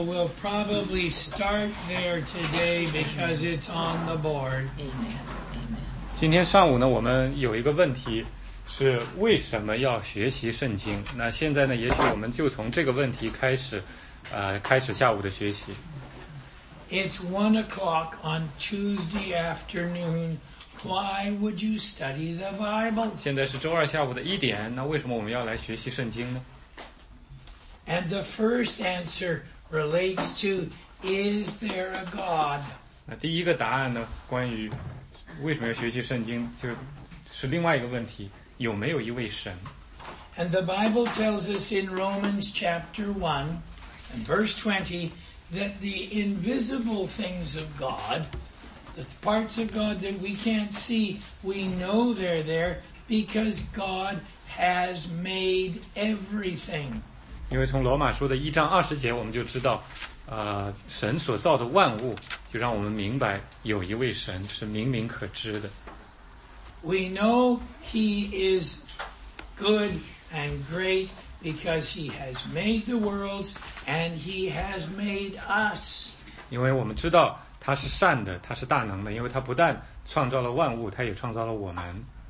We'll probably start there today because it's on the board. Amen. 今天上午呢，我们有一个问题是为什么要学习圣经？那现在呢，也许我们就从这个问题开始下午的学习。 It's 1 o'clock on Tuesday afternoon. Why would you study the Bible? 现在是周二下午的1点，那为什么我们要来学习圣经呢？ And the first answer relates to, is there a God? 那第一个答案呢，关于为什么要学习圣经，就是另外一个问题，有没有一位神？ And the Bible tells us in Romans chapter 1 and verse 20 that the invisible things of God, the parts of God that we can't see, we know they're there because God has made everything. 因为从罗马书的1章20节我们就知道，神所造的万物，就让我们明白有一位神是明明可知的。 We know He is good and great because He has made the worlds and He has made us. 因为我们知道他是善的，他是大能的，因为他不但创造了万物，他也创造了我们。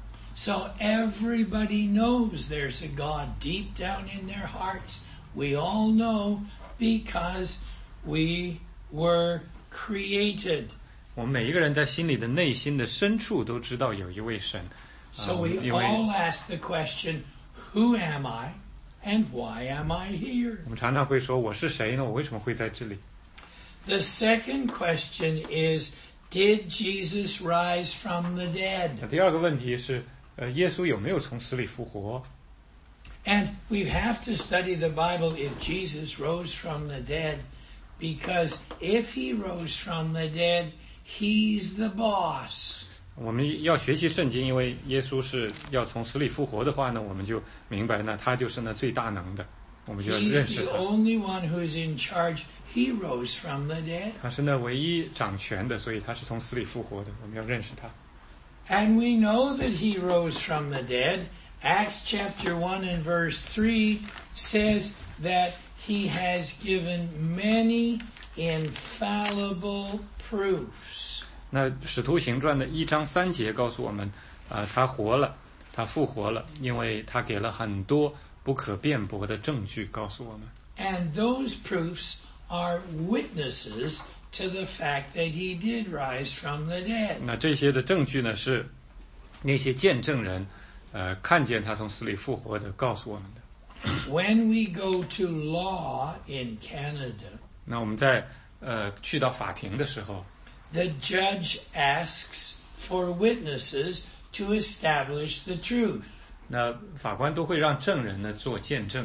So everybody knows there's a God deep down in their hearts. We all know because we were created. 我们每一个人在心里的内心的深处都知道有一位神。 So we all ask the question, who am I and why am I here? 我们常常会说，我是谁呢？我为什么会在这里？ The second question is, did Jesus rise from the dead? 那第二个问题是，耶稣有没有从死里复活？ And we have to study the Bible if Jesus rose from the dead, because if he rose from the dead, he's the boss. 我们要学习圣经，因为耶稣是要从死里复活的话呢，我们就明白呢，他就是那最大能的，我们就要认 He's 识 the 他。 only one who's in charge. He rose from the dead. 他是那唯一掌权的，所以他是从死里复活的，我们要认识他。 And we know that he rose from the dead. Acts chapter 1 and verse 3 says that he has given many infallible proofs. 那使徒行传的1章3节告诉我们，他活了，他复活了，因为他给了很多不可辩驳的证据告诉我们。 And those proofs are witnesses to the fact that he did rise from the dead. 那这些的证据呢，是那些见证人，看见他从死里复活的，告诉我们的。 When we go to law in Canada, 那我们在去到法庭的时候， the judge asks for witnesses to establish the truth. 那法官都会让证人呢做见证。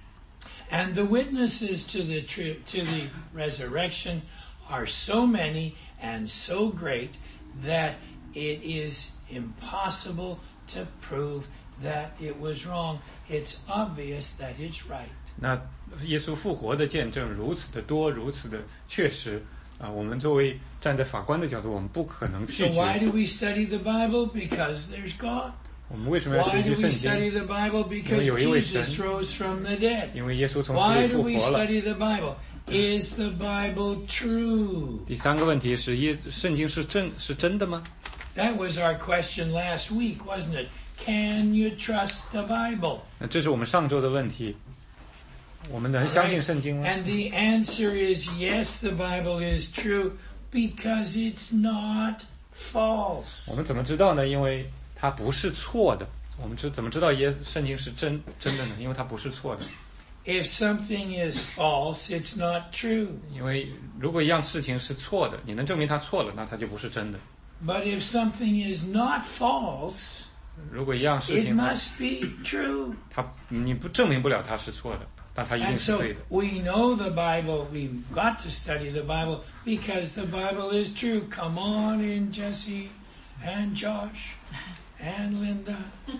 And the witnesses to the resurrection are so many and so great that it is impossible to prove that it was wrong. It's obvious that it's right. 那耶稣复活的见证如此的多，如此的确实我们作为站在法官的角度，我们不可能拒 So why 绝。 do we study the Bible? Because there's God. 我们为什么要 Why 学 do 习 we 圣 study 经？ the Bible? Because 因为有一位 Jesus 神。 rose from the dead. 因为耶稣从死 Why 里 do 复 we 活了。 study the Bible? Is the Bible true? 第三个问题是，圣经是真的吗？ That was our question last week, wasn't it? Can you trust the Bible? 那这是我们上周的问题。我们能相信圣经吗？ And the answer is yes, the Bible is true because it's not false. 我们怎么知道呢？因为它不是错的。我们怎么知道圣经是真的呢？因为它不是错的。 If something is false, it's not true. 因为如果一样事情是错的，你能证明它错了，那它就不是真的。 But if something is not false, 如果一样事 it 情 must be true. 你不证明不了它是错的，但它一定 And 是 so 对的。 we know the Bible, we've got to study the Bible because the Bible is true. Come on in, Jesse and Josh and Linda.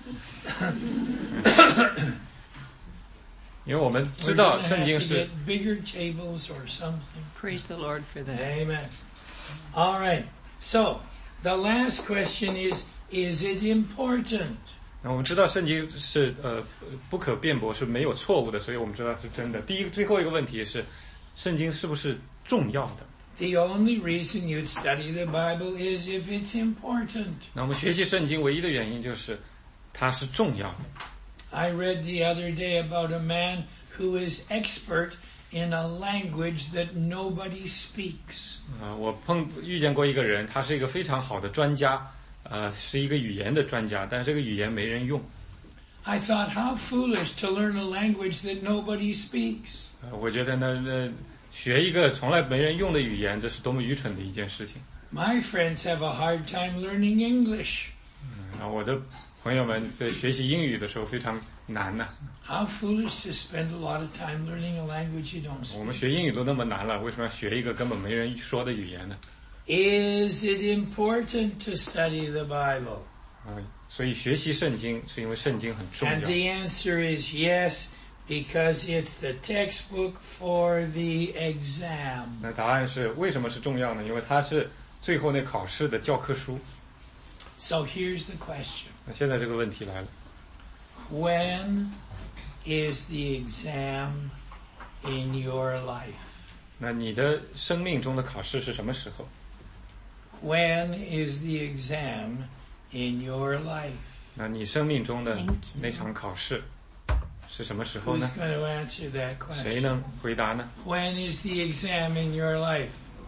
因为我们 We're 知道 going to 圣 have 经 to 是 get bigger tables or something. Praise the Lord for that. Amen. All right. So the last question is it important? 我们知道圣经是不可辩驳，是没有错误的，所以我们知道是真的。最后一个问题是， 圣经是不是重要的？ The only reason you'd study the Bible is if it's important. 那我们学习圣经唯一的原因就是它是重要的。 I read the other day about a man who is expert in a language that nobody speaks. 我遇见过一个人，他是一个非常好的专家，是一个语言的专家，但是这个语言没人用。 I thought, how foolish to learn a language that nobody speaks. 我觉得呢，学一个从来没人用的语言，这是多么愚蠢的一件事情。 My friends have a hard time learning English. 我的朋友们在学习英语的时候非常难呢。 How foolish to spend a lot of time learning a language you don't 我们 speak. 学英语都那么难了，为什么要学一个根本没人说的语言呢？ Is it important to study the Bible? 所以学习圣经是因为圣经很重 And 要。 the answer is yes, because it's the textbook for the exam. 那答案是为什么是重要呢？因为它是最后那考试的教科书。 So here's the question. 那现在这个问题来了， When is the exam in your life? 那你的生命中的考试是什么时候？ When is the exam in your life? 那你生命中的那场考试是什么时候 Who's 呢？ going to answer that 谁 question? 能回答呢？ When is the exam in your life?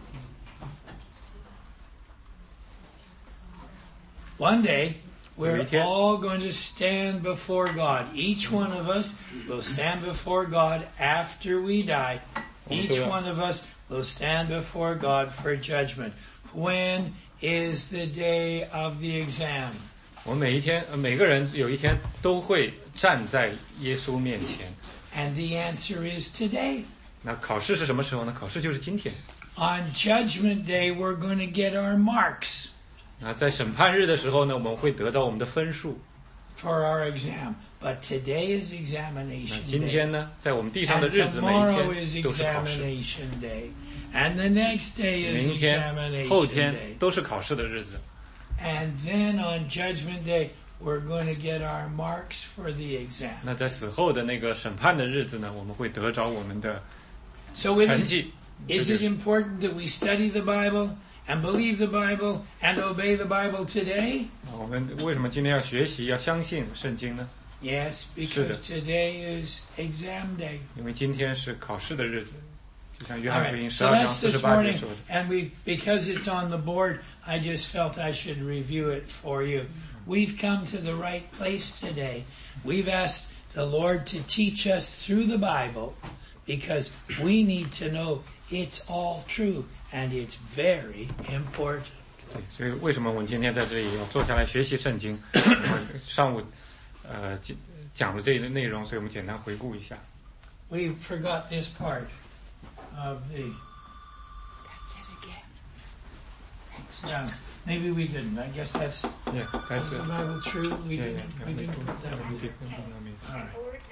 One day, we're all going to stand before God. Each one of us will stand before God after we die. Each one of us will stand before God for judgment. When is the day of the exam? 我们每个人有一天都会站在耶稣面前。 And the answer is today. 那考试是什么时候呢？考试就是今天。 On Judgment Day, we're going to get our marks 那在审判日的时候呢，我们会得到我们的分数。 for our exam. But today is 那 examination 今 day. 天呢，在我们地上的 And 日子，每一 tomorrow is 天都是考试。 examination day. And the next day is 明天、 examination 后天 day. 都是考试的日子。 And then on Judgment Day, we're going to get our marks for the exam. 那在死后的那个审判的日子呢，我们会得着我们的 So 成绩。 is it important that we study the Bible and believe the Bible and obey the Bible today? 我们为什么今天要学习、要相信圣经呢？ Yes, because today is exam day. 因为今天是考试的日子，就像约 All 翰福 right, 音 so 12章 that's this 48节 morning, 说的。 and because it's on the board, I just felt I should review it for you. We've come to the right place today. We've asked the Lord to teach us through the Bible because we need to know it's all true and it's very important. 对，所以为什么我们今天在这里要坐下来学习圣经？我们上午讲了这个内容，所以我们简单回顾一下。 We forgot this part of the... That's it again. Thanks, Yeah, Joseph. maybe we didn't. I guess that's... Yeah, that's Is the it. Bible true? We Yeah, didn't. yeah, We yeah. didn't put that on. Yeah. All right.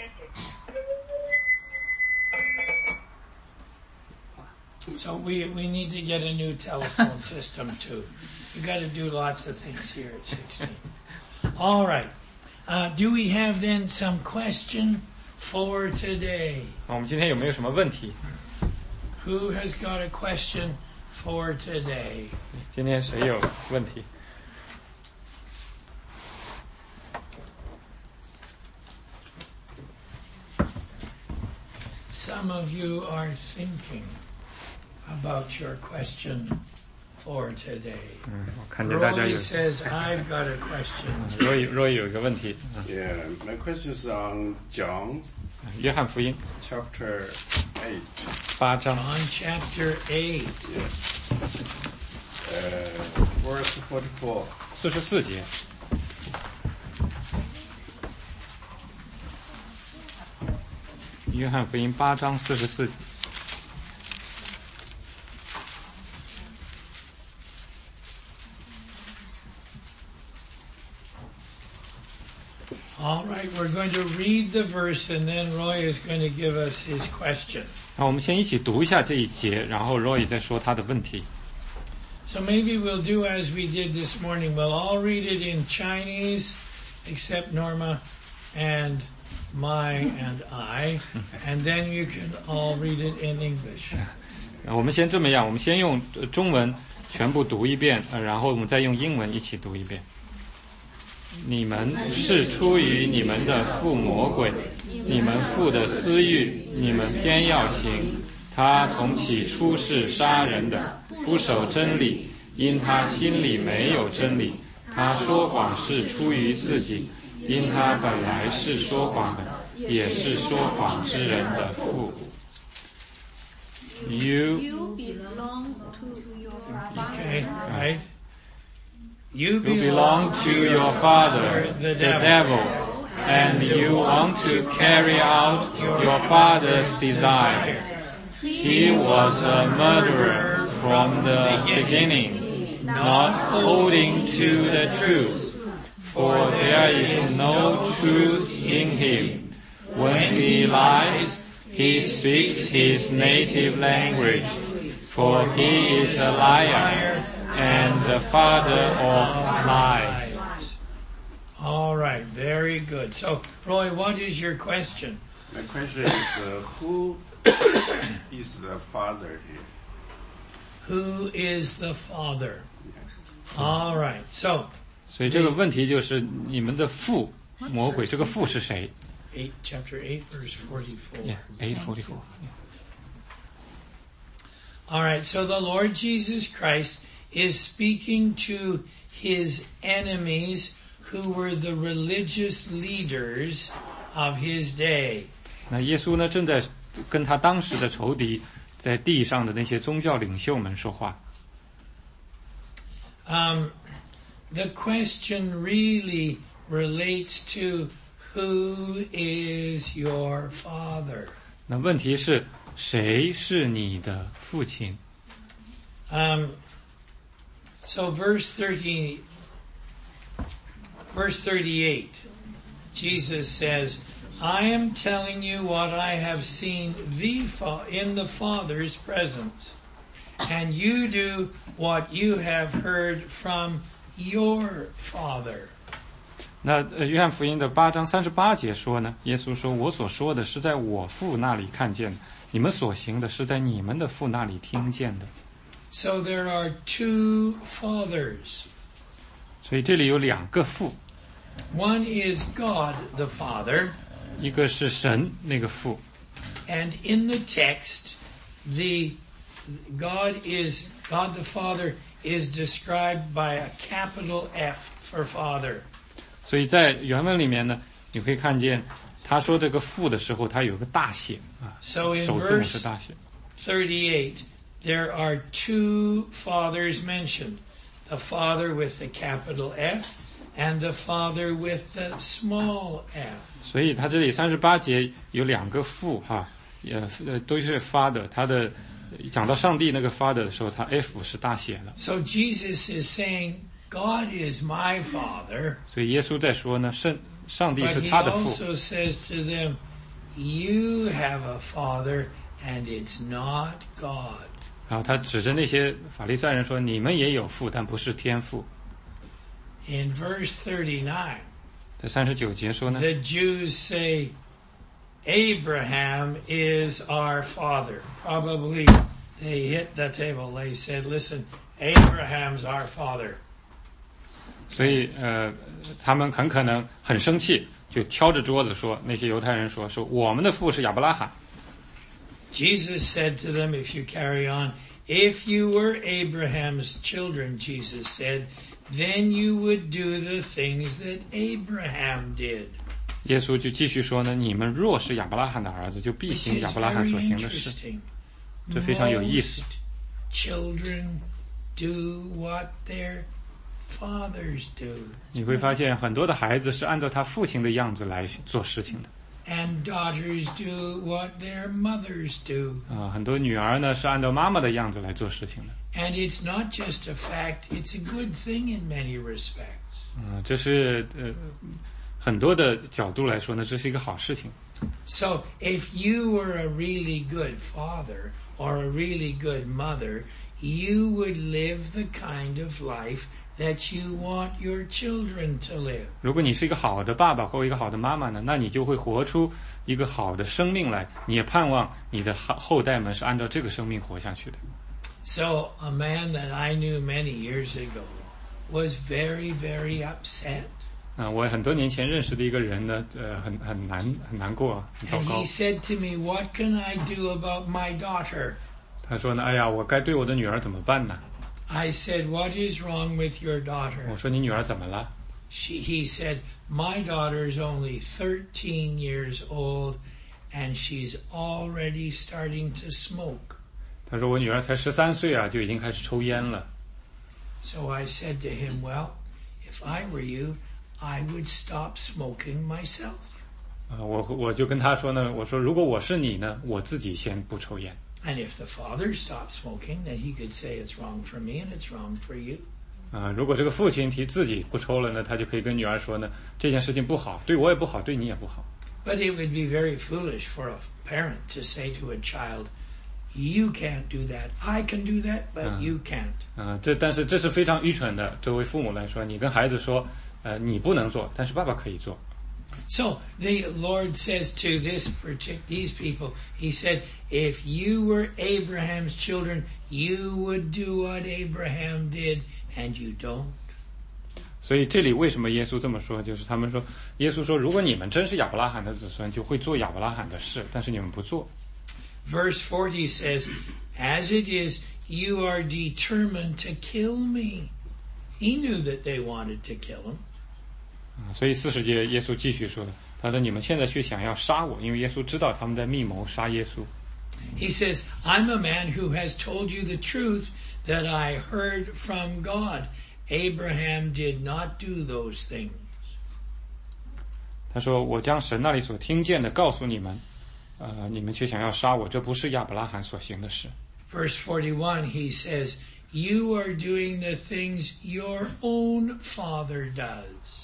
So we need to get a new telephone system too. You got to do lots of things here at 16. All right. Do we have then some question for today? 好，我们今天有没有什么问题？ Who has got a question for today? 今天谁有问题？ Some of you are thinking about your question for today. 我看见大家 Roy 有。 says, I've got a question. 若有一个问题， Yeah, my question is on John 约翰福音 chapter 8. 8章 On chapter 8. Verse 44. 44节。约翰福音8章44节。 All right, we're going to read the verse and then Roy is going to give us his question. 好，我们先一起读一下这一节，然后 Roy 再说他的问题。 So maybe we'll do as we did this morning. We'll all read it in Chinese, except Norma and my and I, and then you can all read it in English. 我们先这么样，我们先用中文全部读一遍，然后我们再用英文一起读一遍。你们是出于你们的父魔鬼，你们父的私欲，你们偏要行。他从起初是杀人的，不守真理，因他心里没有真理。他说谎是出于自己，因他本来是说谎的，也是说谎之人的父。 You belong to your father. Okay, right? You belong to your father, the devil, and you want to carry out your father's desire. He was a murderer from the beginning, not holding to the truth, for there is no truth in him. When he lies, he speaks his native language, for he is a liar and the father of lies. All right, very good. So, Roy, what is your question? My question is, who is the father here? Who is the father? All right, so 所以这个问题就是你们的父魔鬼，这个父是谁 chapter 8, verse 44. ？8:44。 All right, so the Lord Jesus Christ is speaking to his enemies who were the religious leaders of his day. 那耶稣呢，正在跟他当时的仇敌，在地上的那些宗教领袖们说话。 The question really relates to who is your father? 那问题是，谁是你的父亲？ So verse 38, Jesus says, I am telling you what I have seen in the Father's presence, and you do what you have heard from your father. 那约翰福音的8章38节说呢，耶稣说：“我所说的是在我父那里看见的，你们所行的是在你们的父那里听见的。” So there are two fathers. 所以这里有两个父， One is God the Father, 一个是神那个父， and in the text, God the Father is described by a capital F for Father. 所以在原文里面呢，你会看见他说这个父的时候，他有个大写啊， So in 首字母是大写。 38, there are two fathers mentioned. The Father with the capital F and the Father with the small f. 所以他这里38节有两个父哈，都是 father， 他的讲到上帝那个 father 的时候，他 F 是大写的。 So Jesus is saying, God is my Father, 所以耶稣在说呢，上帝 but 是 he 他的父。 also says to them, you have a Father and it's not God. 然后他指着那些法利赛人说：“你们也有父，但不是天父。” In verse 39, 在39节说呢， the Jews say, Abraham is our father. Probably they hit the table. They said, listen, Abraham's our father. 所以他们很可能很生气，就敲着桌子说，那些犹太人说我们的父是亚伯拉罕。 Jesus said to them, if you carry on, if you were Abraham's children, Jesus said, then you would do the things that Abraham did. 耶稣就继续说呢，你们若是亚伯拉罕的儿子，就必 Which 行 is 亚伯拉罕 very 所行的事。 interesting. 这非常有意思。 Most children do what their fathers do. 你会发现很多的孩子是按照他父亲的样子来做事情的。 And daughters do what their mothers do. 很多女儿呢是按照妈妈的样子来做事情的。 And it's not just a fact, it's a good thing in many respects. 这是很多的角度来说呢，这是一个好事情。 So if you were a really good father or a really good mother, you would live the kind of life that you want your children to live. 如果你是一个好的爸爸或一个好的妈妈呢，那你就会活出一个好的生命来，你也盼望你的后代们是按照这个生命活下去的。 So a man that I knew many years ago was very, very upset. 我很多年前认识的一个人呢，很难过，很糟 And 糕 he。said to me, "What can I do about my daughter?" 他说呢，哎呀，我该对我的女儿怎么办呢？ I said, "What is wrong with your daughter?" 我说你女儿怎么了？ He said, "My daughter's only 13 years old, and she's already starting to smoke." 他说我女儿才13岁啊，就已经开始抽烟了。 So I said to him, "Well, if I were you, I would stop smoking myself." 我就跟他说呢，我说如果我是你呢，我自己先不抽烟。 And if the father stopped smoking, then he could say it's wrong for me and it's wrong for you. 如果这个父亲自己不抽了呢，他就可以跟女儿说呢，这件事情不好，对我也不好，对你也不好。 But it would be very foolish for a parent to say to a child, "You can't do that. I can do that, but you can't." 但是这是非常愚蠢的。作为父母来说，你跟孩子说，你不能做，但是爸爸可以做。 So the Lord says to these people, He said, "If you were Abraham's children, you would do what Abraham did, and you don't." 所以这里为什么耶稣这么说，就是他们说，耶稣说，如果你们真是亚伯拉罕的子孙，就会做亚伯拉罕的事，但是你们不做。 Verse 40 says, "As it is, you are determined to kill me." He knew that they wanted to kill him. 所以40节耶稣继续说的，他说你们现在却想要杀我，因为耶稣知道他们在密谋杀耶稣。 He says, "I'm a man who has told you the truth that I heard from God. Abraham did not do those things." 他说我将神那里所听见的告诉你们，你们却想要杀我，这不是亚伯拉罕所行的事。 Verse 41, he says, "You are doing the things your own father does."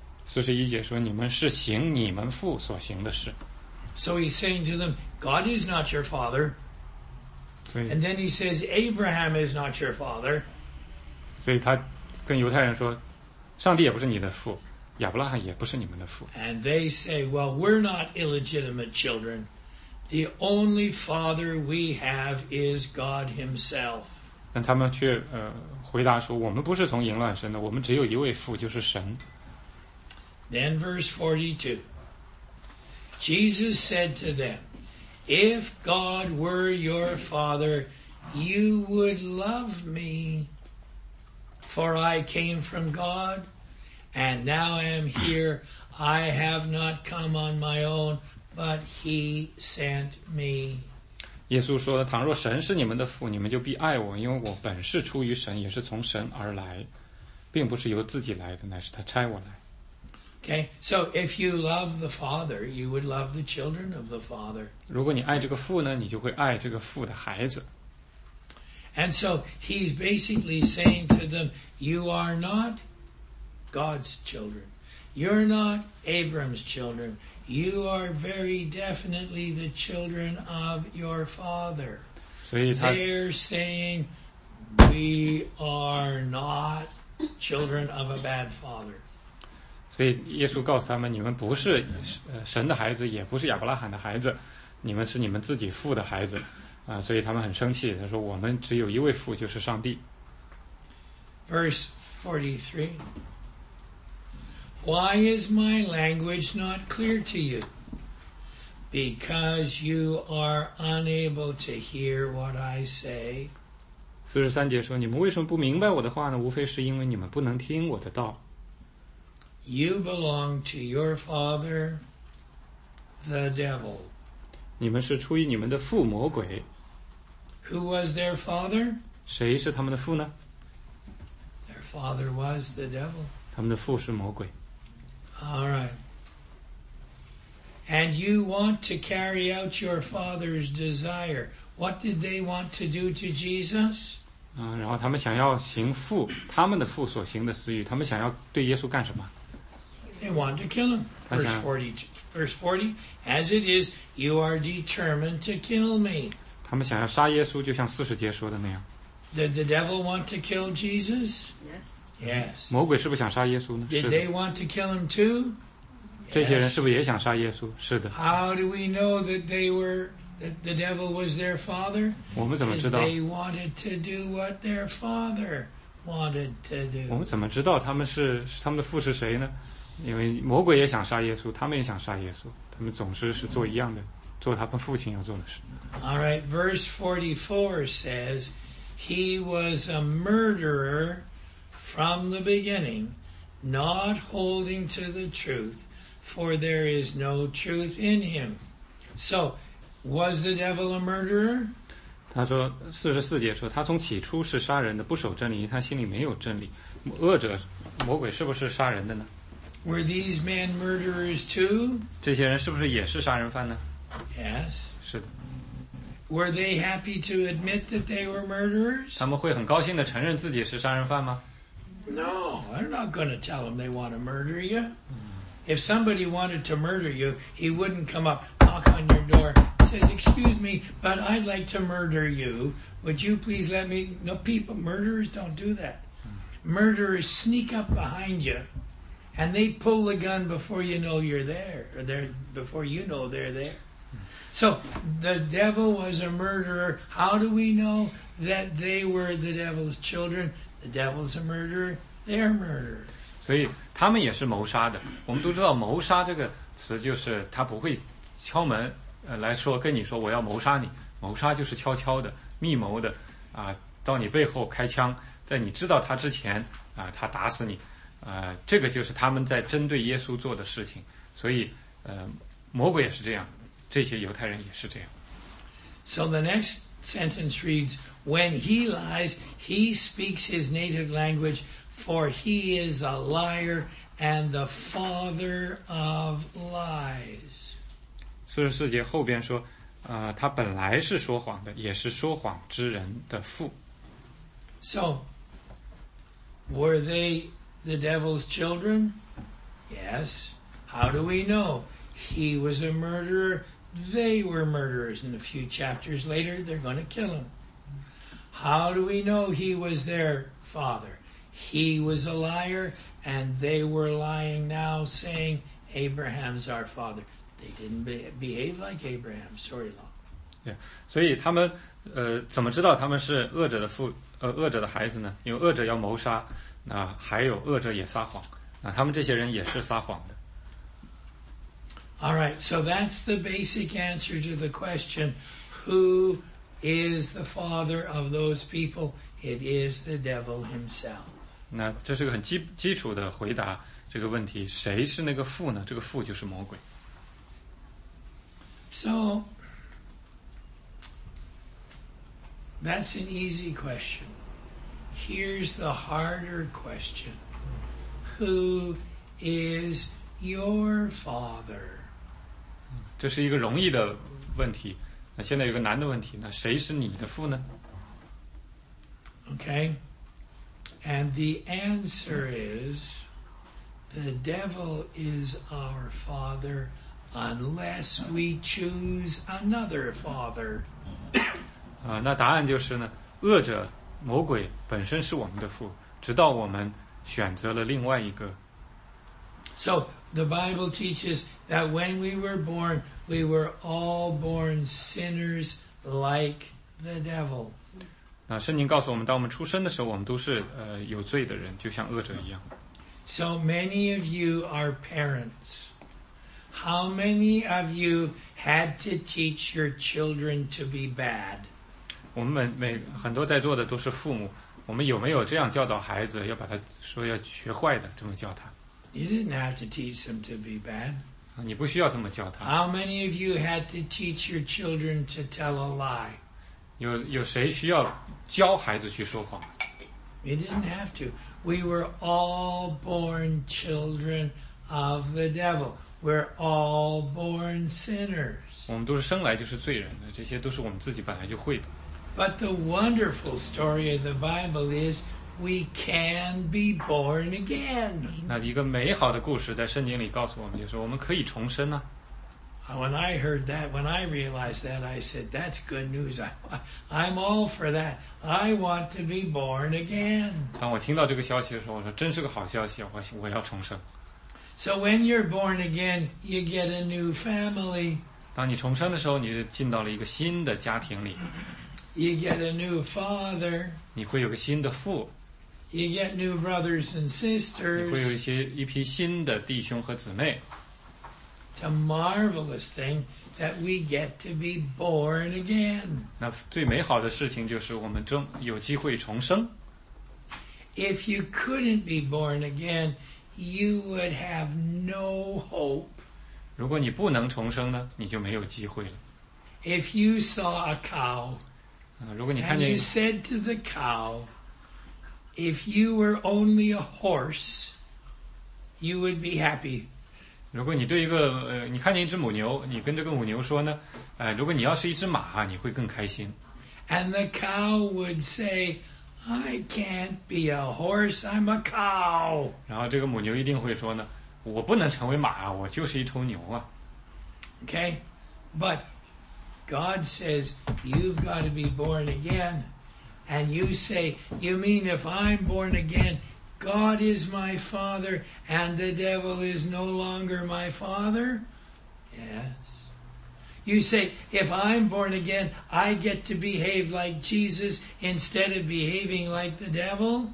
41节说你们是行你们父所行的事。 So he's saying to them, God is not your father. 所以 And then he says, Abraham is not your father. 所以他跟犹太人说，上帝也不是你的父，亚伯拉罕也不是你们的父。 And they say, well, we're not illegitimate children. The only father we have is God himself. 但他们却回答说，我们不是从淫乱生的，我们只有一位父，就是神。 Then verse 42. Jesus said to them, "If God were your father, you would love me, for I came from God, and now I am here. I have not come on my own, but he sent me." 耶稣说，倘若神是你们的父，你们就必爱我，因为我本是出于神，也是从神而来，并不是由自己来的，乃是他差我来。 Okay, so if you love the Father, you would love the children of the Father. 如果你爱这个父呢，你就会爱这个父的孩子。 And so he's basically saying to them, you are not God's children. You're not Abram's children. You are very definitely the children of your father. 所以他 They're saying, we are not children of a bad father. 所以耶稣告诉他们，你们不是神的孩子，也不是亚伯拉罕的孩子，你们是你们自己父的孩子所以他们很生气，他说我们只有一位父，就是上帝。 Verse 43. Why is my language not clear to you? Because you are unable to hear what I say. 43节说，你们为什么不明白我的话呢？无非是因为你们不能听我的道。 You belong to your father, the devil. 你们是出于你们的父魔鬼。 Who was their father? 谁是他们的父呢？ Their father was the devil. 他们的父是魔鬼。 All right. And you want to carry out your father's desire. What did they want to do to Jesus? 然后他们想要行他们的父所行的私欲，他们想要对耶稣干什么？ They want to kill him. Verse 40, as it is, you are determined to kill me. 他们想要杀耶稣，就像40节说的那样。 Did the devil want to kill Jesus? Yes. Yes. 魔鬼是不是想杀耶稣呢？ Did 是 they 的。 want to kill him too? 这些人 Yes. 是不是也想杀耶稣？是的。 How do we know that the devil was their father? 我们怎么 Because 知道？ they wanted to do what their father wanted to 我 do. 们怎么知道他们的父是谁呢？因为魔鬼也想杀耶稣，他们也想杀耶稣，他们总是做一样的，做他们父亲要做的事。 All right, verse 44 says, he was a murderer from the beginning, not holding to the truth, for there is no truth in him. So, was the devil a murderer? 他说44节说，他从起初是杀人的，不守真理，他心里没有真理。恶者魔鬼是不是杀人的呢？ Were these men murderers too? 这些人是不是也是杀人犯呢？ Yes. 是的。 Were they happy to admit that they were murderers? 他们会很高兴地承认自己是杀人犯吗？ No, I'm not going to tell them they want to murder you. If somebody wanted to murder you, he wouldn't come up, knock on your door, says, excuse me, but I'd like to murder you. Would you please let me? No, murderers don't do that. Murderers sneak up behind you, and they pull the gun before you know you're there, or before you know they're there. So the devil was a murderer. How do we know that they were the devil's children? The devil's a murderer. They're murderers. 所以他们也是谋杀的。我们都知道谋杀这个词就是他不会敲门来说跟你说我要谋杀你，谋杀就是悄悄的密谋的到你背后开枪，在你知道他之前他打死你这个就是他们在针对耶稣做的事情。所以魔鬼也是这样，这些犹太人也是这样。 So the next sentence reads, when he lies, he speaks his native language, for he is a liar and the father of lies. 44节后边说他本来是说谎的，也是说谎之人的父。 So, were they the devil's children? Yes. How do we know? He was a murderer. They were murderers. And a few chapters later, they're going to kill him. How do we know he was their father? He was a liar, and they were lying now, saying, Abraham's our father. They didn't behave like Abraham. Sorry, Long. 对，所以他们怎么知道他们是恶者的恶者的孩子呢？因为恶者要谋杀，还有恶者也撒谎，他们这些人也是撒谎的。 All right, so that's the basic answer to the question, who is the father of those people? It is the devil himself. 那这是个很基础的回答这个问题，谁是那个父呢？这个父就是魔鬼。 So, that's an easy question. Here's the harder question. Who is your father? 这是一个容易的问题。那现在有个难的问题，那谁是你的父呢？ Okay? And the answer is, the devil is our father unless we choose another father. 那答案就是呢，恶者魔鬼本身是我们的父，直到我们选择了另外一个。 So the Bible teaches that when we were born, we were all born sinners like the devil. 那圣经告诉我们，当我们出生的时候，我们都是有罪的人，就像恶者一样。 So many of you are parents. How many of you had to teach your children to be bad? 我们很多在座的都是父母，我们有没有这样教导孩子，要把他说要学坏的这么教他？ You didn't have to teach them to be bad. 你不需要这么教他。 How many of you had to teach your children to tell a lie? 有谁需要教孩子去说谎？ You didn't have to. We were all born children of the devil. We're all born sinners. 我们都是生来就是罪人的，这些都是我们自己本来就会的。 But the wonderful story of the Bible is we can be born again. 那一个美好的故事在圣经里告诉我们，就是我们可以重生啊。 When I heard that, when I realized that, I said, that's good news. I'm all for that. I want to be born again. 当我听到这个消息的时候，我说真是个好消息，我要重生。 So when you're born again, you get a new family. 当你重生的时候，你就进到了一个新的家庭里。 You get a new father. 你会有个新的父。 You get new brothers and sisters. 你会有一批新的弟兄和姊妹。 It's a marvelous thing that we get to be born again. 那最美好的事情就是我们有机会重生。 If you couldn't be born again, you would have no hope. 如果你不能重生呢，你就没有机会了。 If you saw a cow, 如果你看 and 见 you said to the cow, if you were only a horse, you would be happy. 如果你对你看见一只母牛，你跟这个母牛说呢，如果你要是一只马，你会更开心。 And the cow would say, I can't be a horse, I'm a cow. 然后这个母牛一定会说呢，我不能成为马，我就是一头牛啊。 Okay? But God says, you've got to be born again. And you say, you mean if I'm born again, God is my father and the devil is no longer my father? Yes. You say, if I'm born again, I get to behave like Jesus instead of behaving like the devil?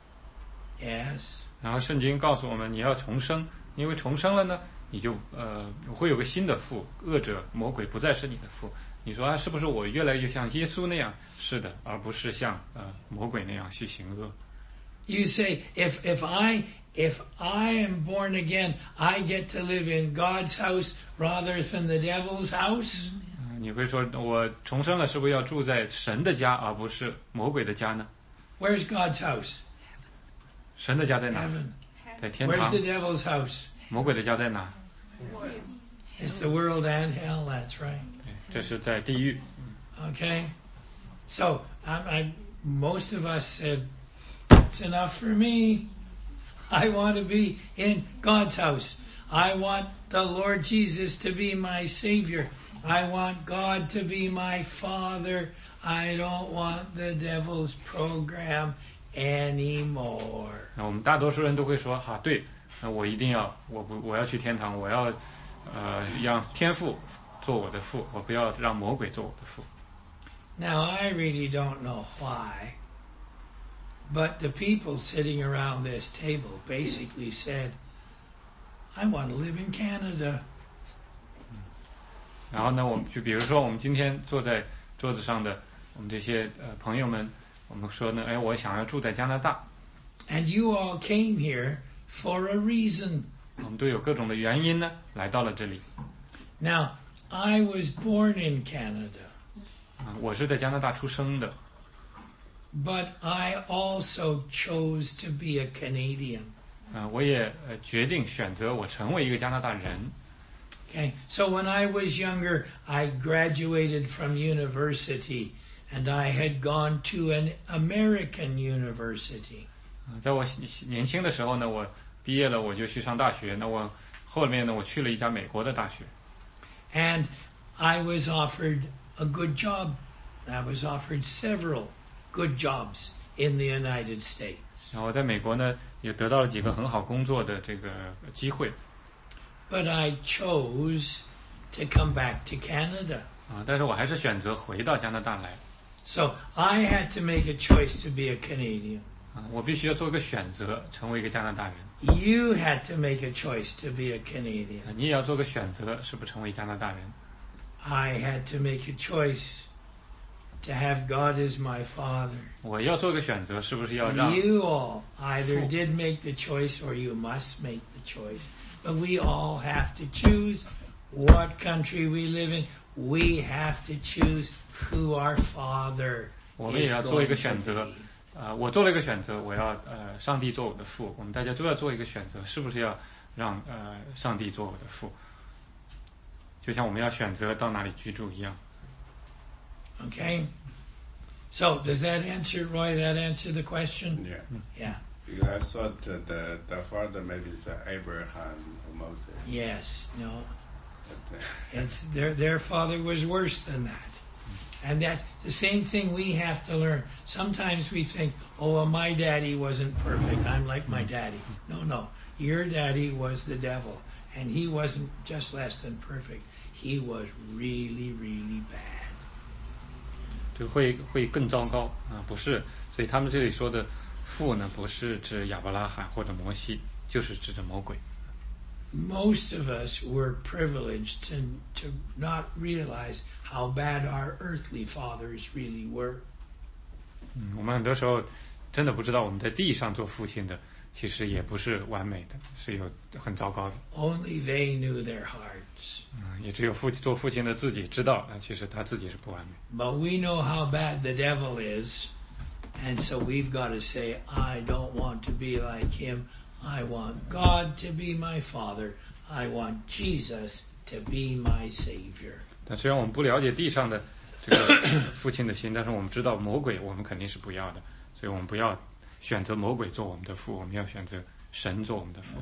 Yes. 然后圣经告诉我们，你要重生，因为重生了呢，你就会有个新的父，恶者魔鬼不再是你的父。你说是不是我越来越像耶稣那样？是的，而不是像魔鬼那样去行恶。 You say, if I am born again, I get to live in God's house rather than the devil's house? 你会说我重生了，是不是要住在神的家，而不是魔鬼的家呢？ Where's God's house? 神的家在哪？ Heaven. 在天 Where's 堂。 the devil's house? 魔鬼的家在哪？ It's the world and hell, that's right. 这是在地狱。 Okay? So, most of us said, it's enough for me. I want to be in God's house. I want the Lord Jesus to be my Savior. I want God to be my Father. I don't want the devil's program anymore. 那我们大多数人都会说，哈，对，我一定要，我要去天堂，我要让天父做我的父，我不要让魔鬼做我的父。 Now, I really don't know why, but the people sitting around this table basically said, I want to live in Canada. 然后呢，我们就比如说，我们今天坐在桌子上的我们这些朋友们，我们说呢，我想要住在加拿大。 And you all came here for a reason. 我们都有各种的原因呢，来到了这里。 Now, I was born in Canada. 我是在加拿大出生的。 But I also chose to be a Canadian. 我也决定选择我成为一个加拿大人。 Okay, so when I was younger, I graduated from university, and I had gone to an American university. 在我年轻的时候呢，我毕业了，我就去上大学。那我后面呢，我去了一家美国的大学。 And I was offered a good job. I was offered several good jobs in the United States. 然后在美国呢，也得到了几个很好工作的这个机会。 But I chose to come back to Canada. 但是我还是选择回到加拿大来。 So I had to make a choice to be a Canadian. 我必须要做一个选择，成为一个加拿大人。 You had to make a choice to be a Canadian. 你也要做个选择，是不是成为加拿大人？ I had to make a choice to have God as my Father. 我要做个选择，是不是要让 You all either did make the choice or you must make the choice. But we all have to choose what country we live in. We have to choose who our Father 我们也 is 要做一 going 个 to 选择。 be. 我做了一个选择，我要上帝做我的父。我们大家都要做一个选择，是不是要让上帝做我的父？就像我们要选择到哪里居住一样。 Okay? So, does that answer, Roy, that answer the question? Yeah. Yeah. Because I thought the father maybe is Abraham or Moses. Yes. No. It's their father was worse than that. And that's the same thing we have to learn. Sometimes we think, oh, well, my daddy wasn't perfect. I'm like my daddy. No. Your daddy was the devil. And he wasn't just less than perfect. He was really, really bad. 这个会更糟糕啊，不是。所以他们这里说的父呢，不是指亚伯拉罕或者摩西，就是指着魔鬼。 Most of us were privileged to not realize how bad our earthly fathers really were. 我们很多时候真的不知道我们在地上做父亲的其实也不是完美的，是有很糟糕的。 Only they knew their hearts. 也只有做父亲的自己知道，其实他自己是不完美。 But we know how bad the devil is, and so we've got to say, I don't want to be like him. I want God to be my Father. I want Jesus to be my Savior. 但虽然我们不了解地上的这个父亲的心，但是我们知道魔鬼我们肯定是不要的，所以我们不要选择魔鬼做我们的父，我们要选择神做我们的父。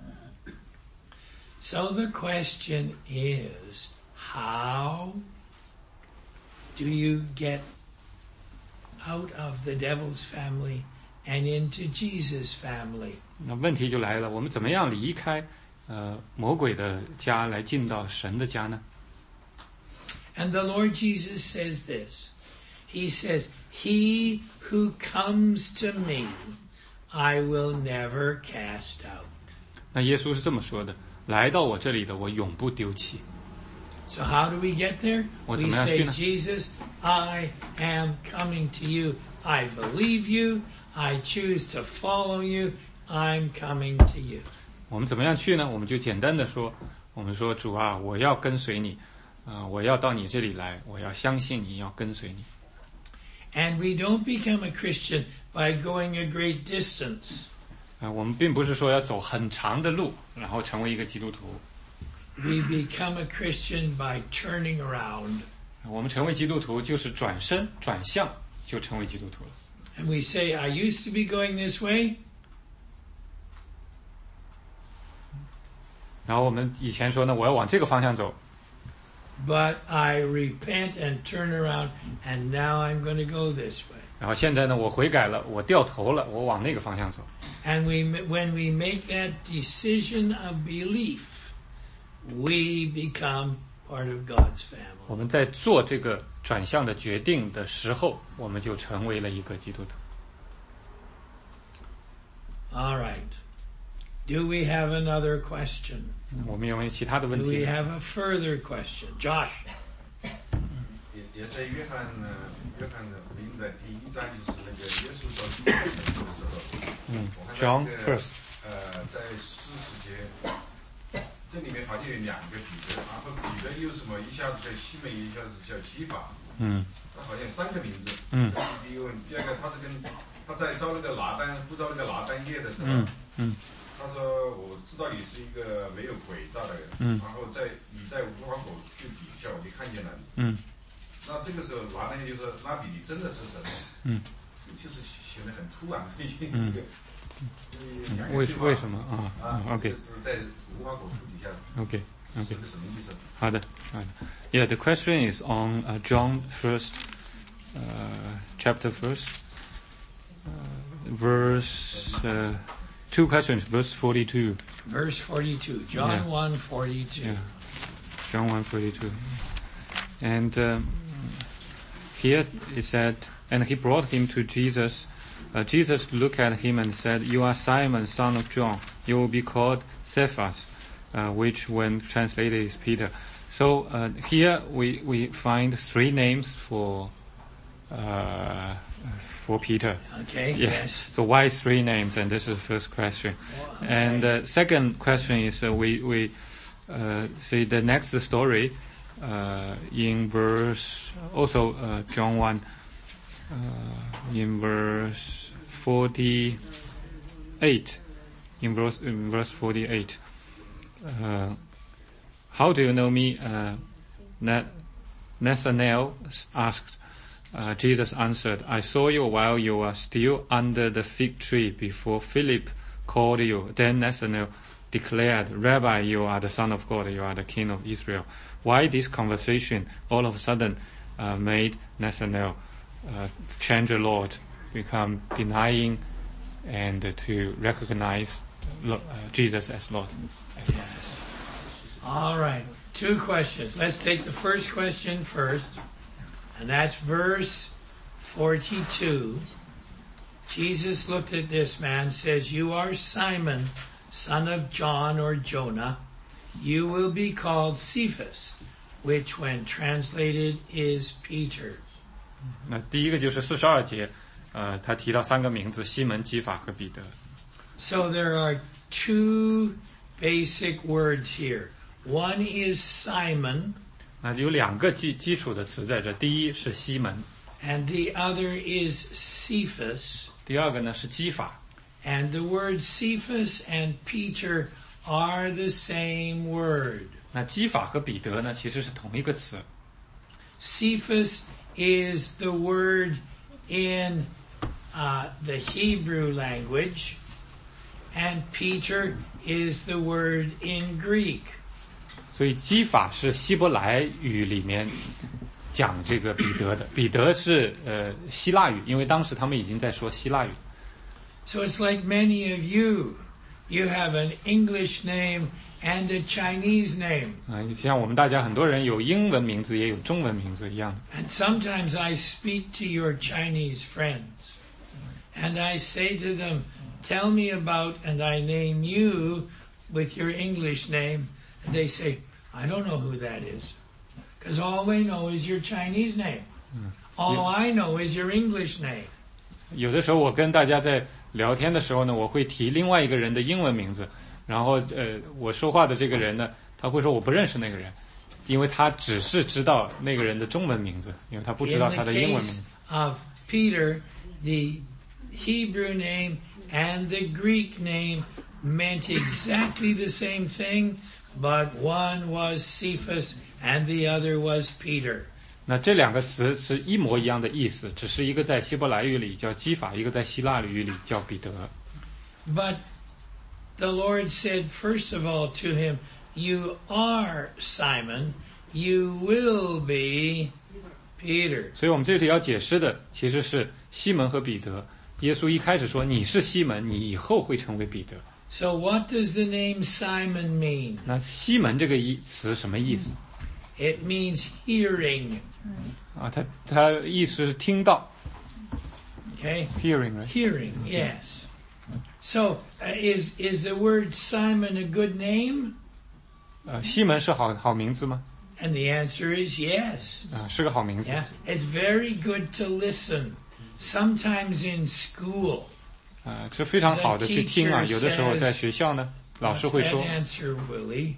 So the question is, how do you get out of the devil's family and into Jesus' family? 那问题就来了，我们怎么样离开魔鬼的家来进到神的家呢？ And the Lord Jesus says this. He says, He who comes to me, I will never cast out. 那耶稣是这么说的，来到我这里的，我永不丢弃。 So how do we get there? 我 We 怎么样 say, 去呢？ Jesus, I am coming to you. I believe you. I choose to follow you. I'm coming to you. 我们怎么样去呢？我们就简单的说，我们说主啊，我要跟随你，我要到你这里来，我要相信你，要跟随你。 And we don't become a Christian by going a great distance. 我们并不是说要走很长的路，然后成为一个基督徒。 We become a Christian by turning around. 我们成为基督徒就是转身转向就成为基督徒了。 And we say, I used to be going this way. 然后我们以前说呢，我要往这个方向走。 But I repent and turn around, and now I'm going to go this way. 然后现在呢，我悔改了，我掉头了，我往那个方向走。 And when we make that decision of belief, we become part of God's family. 我们在做这个转向的决定的时候，我们就成为了一个基督徒。 All right. Do we have another question? 我们有没有其他的问 Do we 题？ have a further question? Josh. 也是约翰的福音的第1章，就是那个耶稣到第2城市的时候，我看到 John 这个 first. 在40节，这里面好像有2个彼得，然后彼得又什么，一下子叫西门，一下子叫基法，他好像有3个名字。第一个，第二个，他在招那个不招那个拿单业的时候，他说我知道你是一个没有诡诈的人，然后你在无花果树底下我就看见了你。那这个时候拿单业就说拉比你真的是神，就是显得很突然的这个。 为什么啊？OK， 是在无花果树底下。 OK， 是个什么意思？ 好的。Yeah, the question is on John 1st, chapter 1st, verse. 2 questions, verse 42. Verse 42. John 1:42. Yeah. John 1:42. And here it said, and he brought him to Jesus. Jesus looked at him and said, You are Simon, son of John. You will be called Cephas, which when translated is Peter. So here we find 3 names for Peter. Okay, yes. So why 3 names? And this is the first question. Okay. And the second question is we see the next story in verse, also John 1, in verse 48. In verse 48. How do you know me? Nathanael asked. Jesus answered, I saw you while you were still under the fig tree before Philip called you. Then Nathanael declared, Rabbi, you are the Son of God, you are the King of Israel. Why this conversation all of a sudden made Nathanael change the Lord, become denying and to recognize Jesus as Lord? All right, 2 questions. Let's take the first question first, and that's verse 42. Jesus looked at this man, says, you are Simon, son of John or Jonah. You will be called Cephas, which when translated is Peter. 那第一个就是42节，他提到3个名字，西门、基法和彼得。 So there are 2 basic words here. One is Simon. 那有2个基础的词在这，第一是西门， And the other is Cephas. 第二个呢是基法。 And the words Cephas and Peter are the same word. 那基法和彼得呢其实是同一个词。 Cephas is the word in the Hebrew language, and Peter is the word in Greek. 所以基法是希伯来语里面讲这个彼得的，彼得是希腊语，因为当时他们已经在说希腊语。 So it's like many of you. You have an English name and a Chinese name. 像我们大家很多人有英文名字也有中文名字一样的。 And sometimes I speak to your Chinese friends, and I say to them, tell me about, and I name you with your English name, and they say, I don't know who that is, because all they know is your Chinese name. All I know is your English name. 有的时候我跟大家在聊天的时候呢，我会提另外一个人的英文名字，然后我说话的这个人呢，他会说我不认识那个人，因为他只是知道那个人的中文名字，因为他不知道他的英文名字。 In the case of Peter, the Hebrew name and the Greek name meant exactly the same thing, but one was Cephas and the other was Peter. 那这2个词是一模一样的意思，只是一个在希伯来语里叫基法，一个在希腊语里叫彼得。 But the Lord said, first of all to him, you are Simon, you will be Peter. 所以我们这里要解释的其实是西门和彼得。耶稣一开始说你是西门，你以后会成为彼得。 So what does the name Simon mean? 那西门这个词什么意思？ It means hearing. 它意思是听到。 Okay? Hearing, right? Hearing, yes. So is the word Simon a good name? 西门是好名字吗？ And the answer is yes. 是个好名字。 Yeah, it's very good to listen. Sometimes in school. 这非常好的去听啊，有的时候在学校呢，老师会说。 Answer Willie,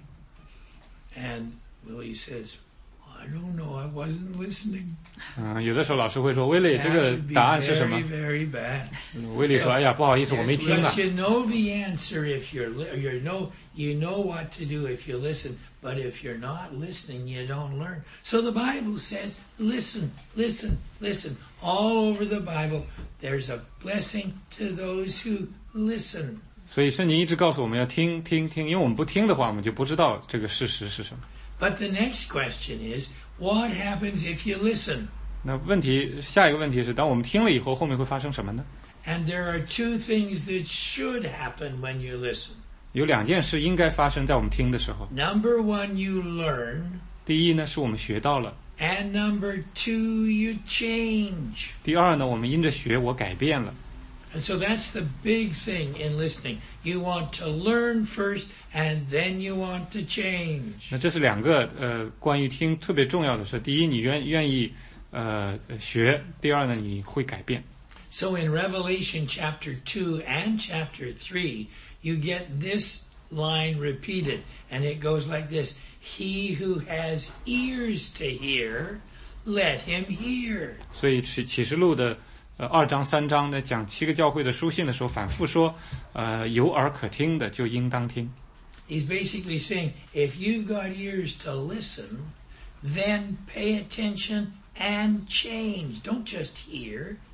and Willie says, I don't know, I wasn't listening. 有的时候老师会说，威利，这个答案是什么？ Very bad. 威利说，哎呀，不好意思，我没听啊。 But you know the answer if you know what to do if you listen. But if you're not listening, you don't learn. So the Bible says, listen, listen, listen. All over the Bible, there's a blessing to those who listen. 所以圣经一直告诉我们要听，因为我们不听的话，我们就不知道这个事实是什么。 But the next question is, what happens if you listen? 那下一个问题是，当我们听了以后，后面会发生什么呢？ And there are 2 things that should happen when you listen. 有2件事应该发生在我们听的时候。 Number 1, you learn. 第一呢，是我们学到了。 And number 2, you change. 第二呢，我们因着学，我改变了。 And so that's the big thing in listening. You want to learn first, and then you want to change. 那这是2个关于听特别重要的事。第一，你愿意学；第二呢，你会改变。 So in Revelation chapter 2 and chapter 3, you get this line repeated, and it goes like this: He who has ears to hear, let him hear. 所以启示录的2章3章呢，讲7个教会的书信的时候，反复说，有耳可听的就应当听。 He's basically saying, if you've got ears to listen, then pay attention and change. Don't just hear,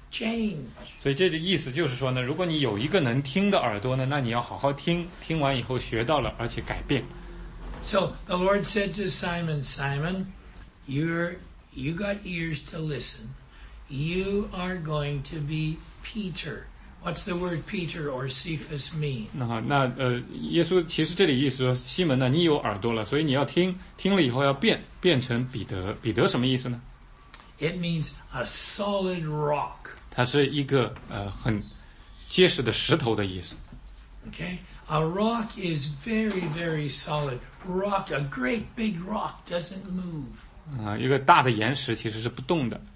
change. 所以这个意思就是说呢，如果你有一个能听的耳朵呢，那你要好好听，听完以后学到了，而且改变。 So the Lord said to Simon, Simon, you got ears to listen. You are going to be Peter. What's the word Peter or Cephas mean? 耶稣其实这里意思说，西门呢，你有耳朵了，所以你要听，听了以后要变成彼得。彼得什么意思呢？ It means a solid rock. 它是一个很结实的石头的意思。 Okay? A rock is very, very solid. Rock, a great big rock doesn't move. 一个大的岩石其实是不动的。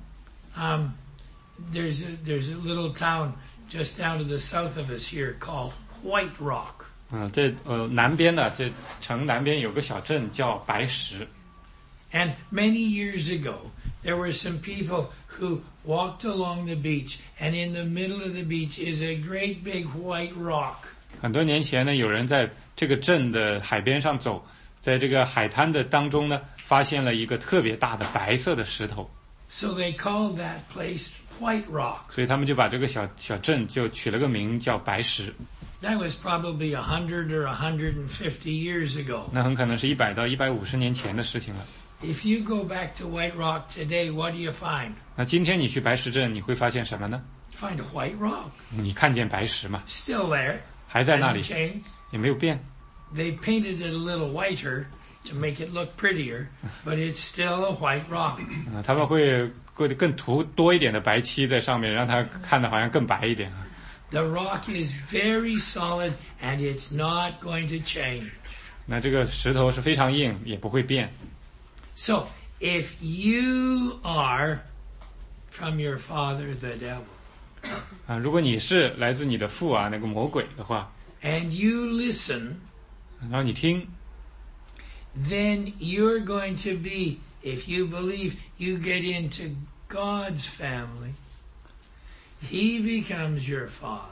There's a little town just down to the south of us here called White Rock. 南边的这城南边有个小镇叫白石。 And many years ago, there were some people who walked along the beach, and in the middle of the beach is a great big white rock. 很多年前呢，有人在这个镇的海边上走，在这个海滩的当中呢，发现了一个特别大的白色的石头。 So they called that place White Rock. 所以他们就把这个小镇就取了个名叫白石。 That was probably 100 or 150 years ago. 那很可能是100到150年前的事情了。 If you go back to White Rock today, what do you find? 那今天你去白石镇，你会发现什么呢？ Find a white rock. 你看见白石吗？ Still there. 还在那里， Hasn't changed. 也没有变。 They painted it a little whiter to make it look prettier, but it's still a white rock. 他们会更涂多一点的白漆在上面，让它看得好像更白一点。 The rock is very solid and it's not going to change. 那这个石头是非常硬，也不会变。 So, if you are from your father, the devil, 如果你是来自你的父那个魔鬼的话， and you listen, 然后你听， then you're going to be, if you believe you get into God's family, He becomes your father.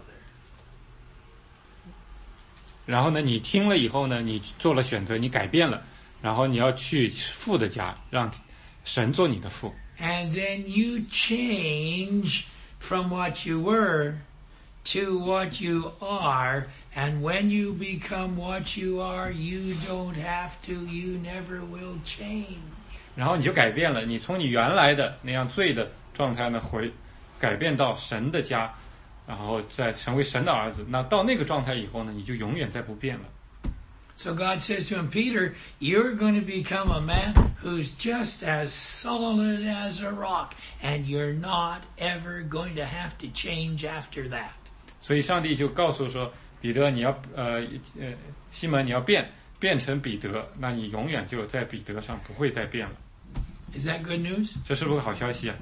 然后呢，你听了以后呢，你做了选择，你改变了，然后你要去父的家，让神做你的父。 And then you change from what you were to what you are, and when you become what you are, you don't have to, you never will change. 然后你就改变了，你从你原来的那样罪的状态呢，改变到神的家，然后再成为神的儿子。那到那个状态以后呢，你就永远再不变了。 So God says to him, Peter, you're going to become a man who's just as solid as a rock, and you're not ever going to have to change after that. 所以上帝就告诉说，彼得你要西门你要变成彼得，那你永远就在彼得上不会再变了。 Is that good news? 这是不是好消息啊？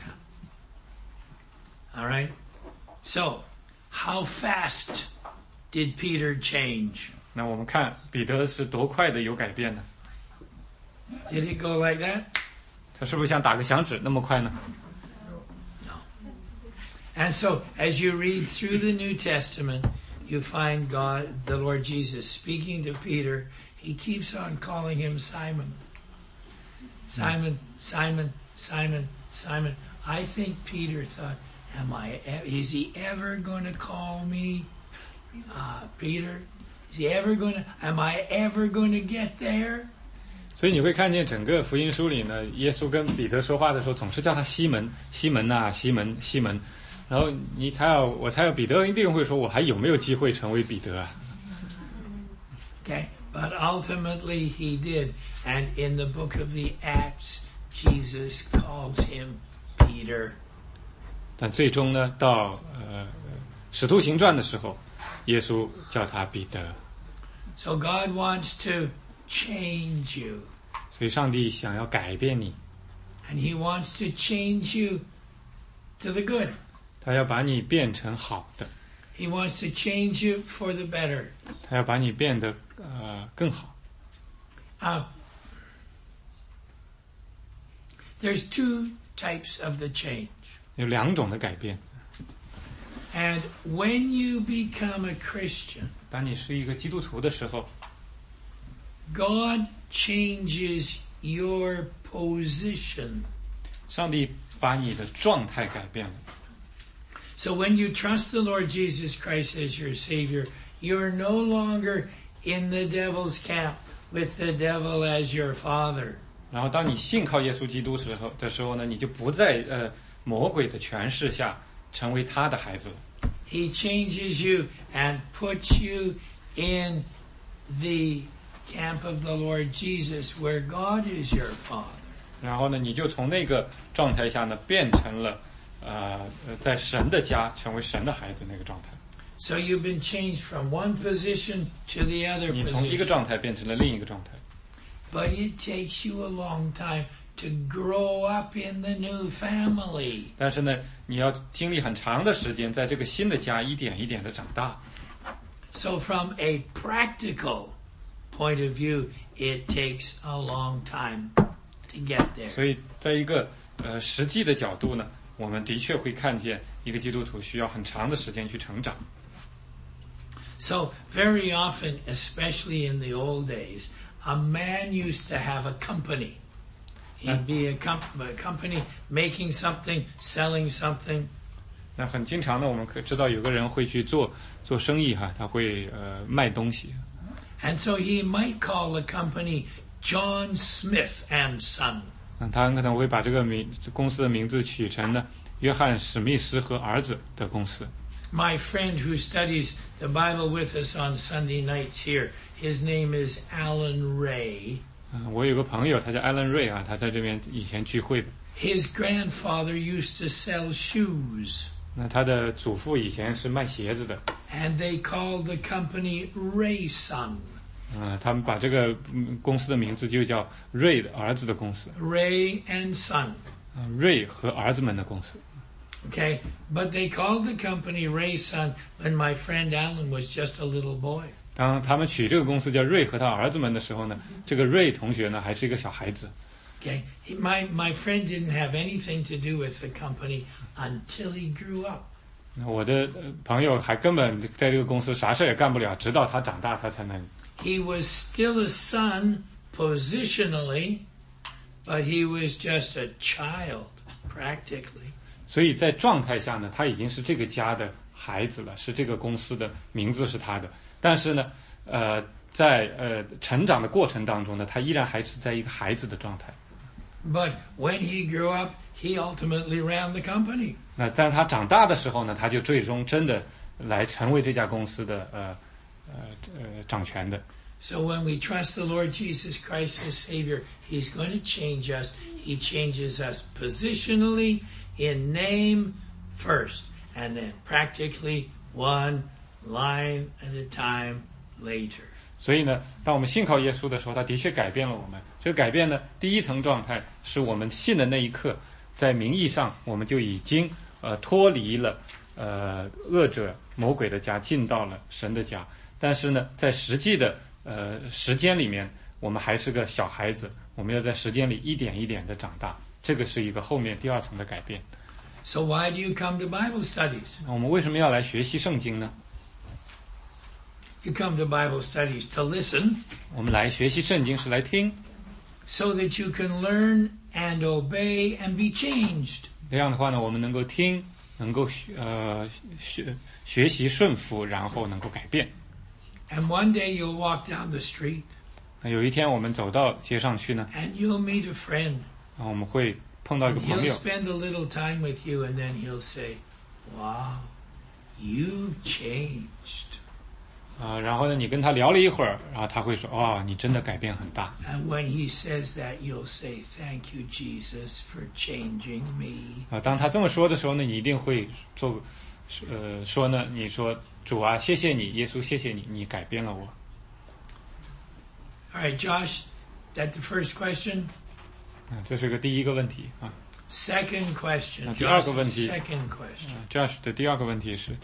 All right. So, how fast did Peter change? 那我们看彼得是多快的有改变呢？ Did it go like that? 他是不是像打个响指那么快呢？ And so, as you read through the New Testament, you find God, the Lord Jesus, speaking to Peter. He keeps on calling him Simon. Simon, Simon, Simon, Simon. I think Peter thought, is he ever going to call me Peter? Is he ever going to, am I ever going to get there? 所以你会看见整个福音书里呢，耶稣跟彼得说话的时候，总是叫他西门，西门啊，西门，西门。然后我猜彼得一定会说，我还有没有机会成为彼得啊 Okay, but ultimately he did. And in the book of the Acts, Jesus calls him Peter. 但最终呢，到使徒行传的时候，耶稣叫他彼得。 So God wants to change you. 所以上帝想要改变你， And he wants to change you to the good. 他要把你变成好的， He wants to change you for the better. 他要把你变得更好。 There's two types of the change. 有2种的改变。 And when you become a Christian, 当你是一个基督徒的时候， God changes your position. 上帝把你的状态改变了。 So when you trust the Lord Jesus Christ as your Savior, you're no longer in the devil's camp with the devil as your father. 然后当你信靠耶稣基督的时候呢，你就不在魔鬼的权势下成为他的孩子了。 He changes you and puts you in the camp of the Lord Jesus, where God is your Father. 然后呢，你就从那个状态下呢，变成了在神的家成为神的孩子那个状态。 So you've been changed from one position to the other 你从一个 position. 状态变成了另一个状态。 But it takes you a long time to grow up in the new family. 但是呢，你要经历很长的时间，在这个新的家一点一点的长大。 So from a practical point of view, it takes a long time to get there. 所以在一个实际的角度呢，我们的确会看见一个基督徒需要很长的时间去成长。 So very often, especially in the old days, a man used to have a company. He'd be a company making something, selling something. 那很经常呢，我们可知道有个人会去做生意哈，他会卖东西。 And so he might call the company John Smith and Son. 他可能会把这个公司的名字取成呢约翰史密斯和儿子的公司。 My friend who studies the Bible with us on Sunday nights here, his name is Alan Ray. 我有个朋友，他叫 Alan Ray 啊，他在这边以前聚会的。 His grandfather used to sell shoes. 那他的祖父以前是卖鞋子的。 And they called the company Ray Son. 他们把这个公司的名字就叫 Ray 的儿子的公司。 Ray and Son. Ray 和儿子们的公司。 Okay, but they called the company Ray Son when my friend Alan was just a little boy. 当他们取这个公司叫瑞和他儿子们的时候呢，这个瑞同学呢还是一个小孩子。 Okay, my friend didn't have anything to do with the company until he grew up. 我的朋友还根本在这个公司啥事也干不了，直到他长大他才能。 He was still a son positionally, but he was just a child practically. 所以在状态下呢，他已经是这个家的孩子了，是这个公司的名字是他的。但是呢，在成长的过程当中呢，他依然还是在一个孩子的状态。 But when he grew up, he ultimately ran the company. 那当他长大的时候呢，他就最终真的来成为这家公司的掌权的。 So when we trust the Lord Jesus Christ as Savior, He's going to change us. He changes us positionally, in name first, and then practically one line at a time later. 所以呢，当我们信靠耶稣的时候，他的确改变了我们。这个改变呢，第一层状态是我们信的那一刻，在名义上我们就已经脱离了恶者魔鬼的家，进到了神的家。但是呢，在实际的时间里面，我们还是个小孩子，我们要在时间里一点一点的长大。这个是一个后面第二层的改变。 So why do you come to Bible studies? 我们为什么要来学习圣经呢？ You come to Bible studies to listen. 我们来学习圣经是来听。 So that you can learn and obey and be changed. 这样的话呢，我们能够听，能够学习顺服，然后能够改变。 And one day you'll walk down the street. 有一天我们走到街上去呢， And you'll meet a friend. 我们会碰到一个朋 He'll 友， spend a little time with you and then he'll say, "Wow, you've changed." 然后呢，你跟他聊了一会儿，然后他会说：“哦，你真的改变很大。” And when he says that, you'll say, "Thank you, Jesus, for changing me." 当他这么说的时候呢，你一定会说呢，你说主啊，谢谢你，耶稣，谢谢你，你改变了我。 All right, Josh, that's the first question. 这是个第一个问题啊。 Second question. 第二个问题 Second question. Josh 的第二个问题是，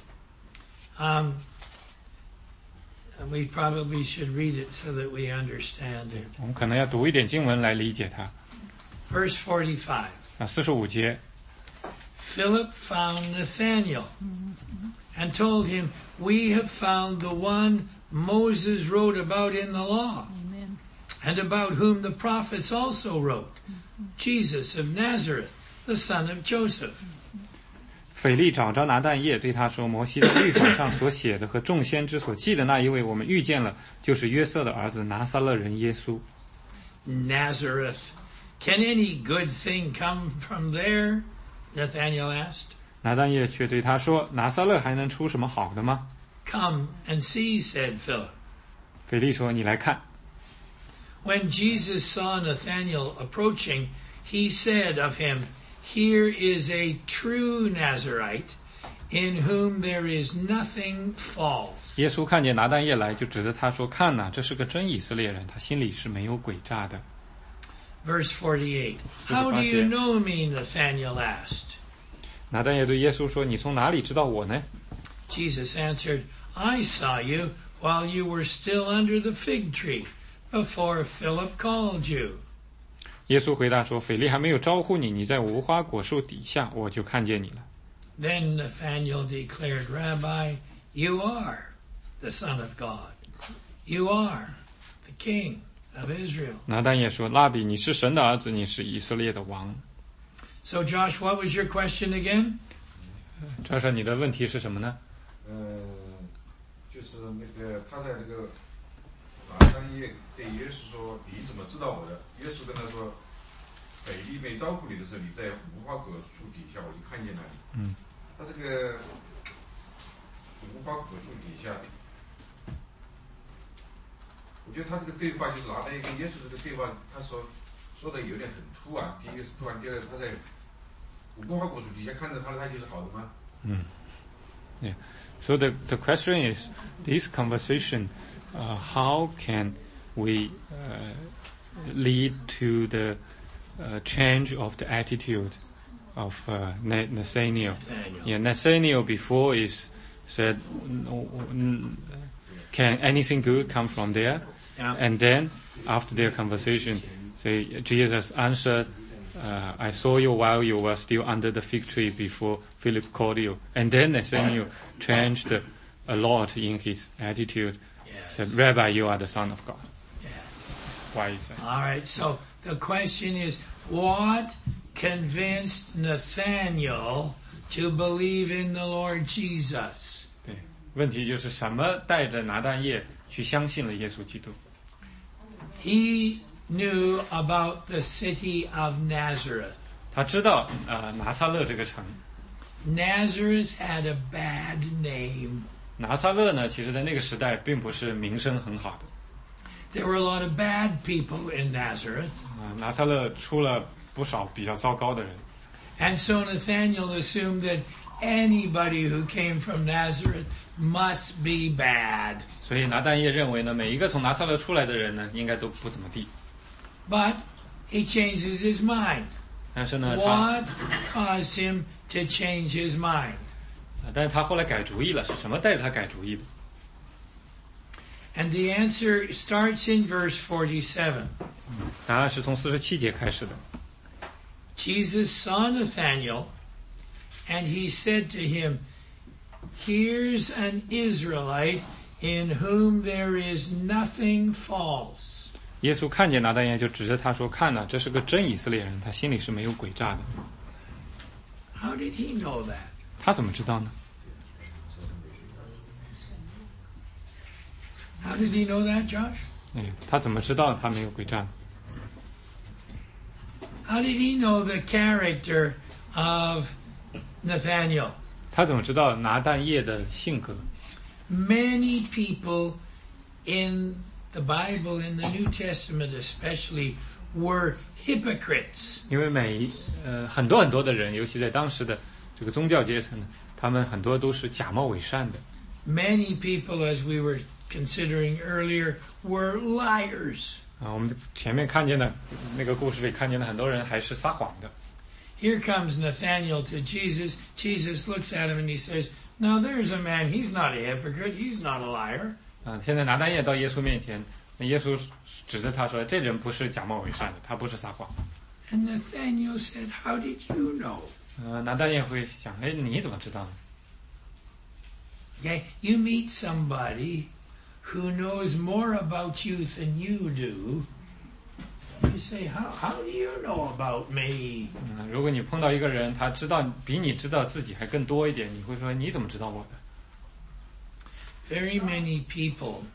We probably should read it so that we understand it. 我们可能要读一点经文来理解它。 Verse 45. 45节。 Philip found Nathanael and told him, "We have found the one Moses wrote about in the law, and about whom the prophets also wrote, Jesus of Nazareth, the son of Joseph." 腓力找着拿但业，对他说：摩西在律法上所写的和众先知所记的那一位，我们遇见了，就是约瑟的儿子拿撒勒人耶稣。 Nazareth. Can any good thing come from there? Nathanael asked. 拿但业却对他说：拿撒勒还能出什么好的吗？ Come and see, said Philip. 腓力说：你来看。 When Jesus saw Nathanael approaching, he said of him, Here is a true Nazarite, in whom there is nothing false. 耶稣看见拿但业来，就指着他说：看哪，这是个真以色列人，他心里是没有诡诈的。 Verse 48. How do you know me? Nathanael asked. 拿但业对耶稣说：你从哪里知道我呢？ Jesus answered, I saw you while you were still under the fig tree, before Philip called you. 耶稣回答说：腓力还没有招呼你，你在无花果树底下，我就看见你了。 Then Nathanael declared, Rabbi, you are the Son of God. You are the King of Israel. 拿但业说：拉比，你是神的儿子，你是以色列的王。 So Josh, what was your question again? 这是你的问题是什么呢？ 就是那个他在那个拿但业对耶稣说：“你怎么知道我的？”耶稣跟他说：“腓力没招呼你的时候，你在无花果树底下，我就看见了你。”他这个无花果树底下，我觉得他这个对话就是拿但业跟耶稣这个对话，他说的有点很突然。第一个是突然，第二个他在无花果树底下看着他就是好的吗 ？Yeah. So the question is, this conversation, how can we lead to the change of the attitude of Nathanael? Yeah, Nathanael before is said, can anything good come from there? Yeah. And then after their conversation, say Jesus answered, I saw you while you were still under the fig tree before Philip called you. And then Nathanael changed a lot in his attitude. Yes. Said, Rabbi, you are the Son of God. Yeah. Why is that? All right, so the question is, what convinced Nathanael to believe in the Lord Jesus? 对，问题就是什么带着拿但业去相信了耶稣基督？ He knew about the city of Nazareth. 他知道拿撒勒这个城。 Nazareth had a bad name. 拿撒勒呢，其实在那个时代并不是名声很好的。 There were a lot of bad people in Nazareth. 拿撒勒出了不少比较糟糕的人。 And so Nathanael assumed that anybody who came from Nazareth must be bad. 所以拿但业认为呢，每一个从拿撒勒出来的人呢，应该都不怎么地。 But he changes his mind. 但是呢， What caused him to change his mind? 但是他后来改主意了，是什么带着他改主意的？ And the answer starts in verse 47. 答案是从47节开始的。 Jesus saw Nathanael, and he said to him, Here's an Israelite in whom there is nothing false. 耶稣看见拿但业，就指着他说：“看哪，这是个真以色列人，他心里是没有诡诈的。” How did he know that? 他怎么知道呢？ How did he know that, Josh? 他怎么知道他没有诡诈？ How did he know the character of Nathanael? 他怎么知道拿但业的性格？ Many people in the Bible, in the New Testament especially, were hypocrites. 因为很多的人，尤其在当时的这个宗教阶层呢，他们很多都是假冒伪善的。 Many people, as we were considering earlier, were liars. 我们前面看见的那个故事里看见的很多人还是撒谎的。 Here comes Nathanael to Jesus. Jesus looks at him and he says, Now there's a man, he's not a hypocrite, he's not a liar. 现在拿但业到耶稣面前，那耶稣指着他说：“这人不是假冒伪善的，他不是撒谎。” And Nathanael said, How did you know? 拿但业会想：“哎，你怎么知道呢？” Okay, you meet somebody who knows more about you than you do. You say, how do you know about me? 如果你碰到一个人，他比你知道自己还更多一点，你会说你怎么知道我的？ Very many people,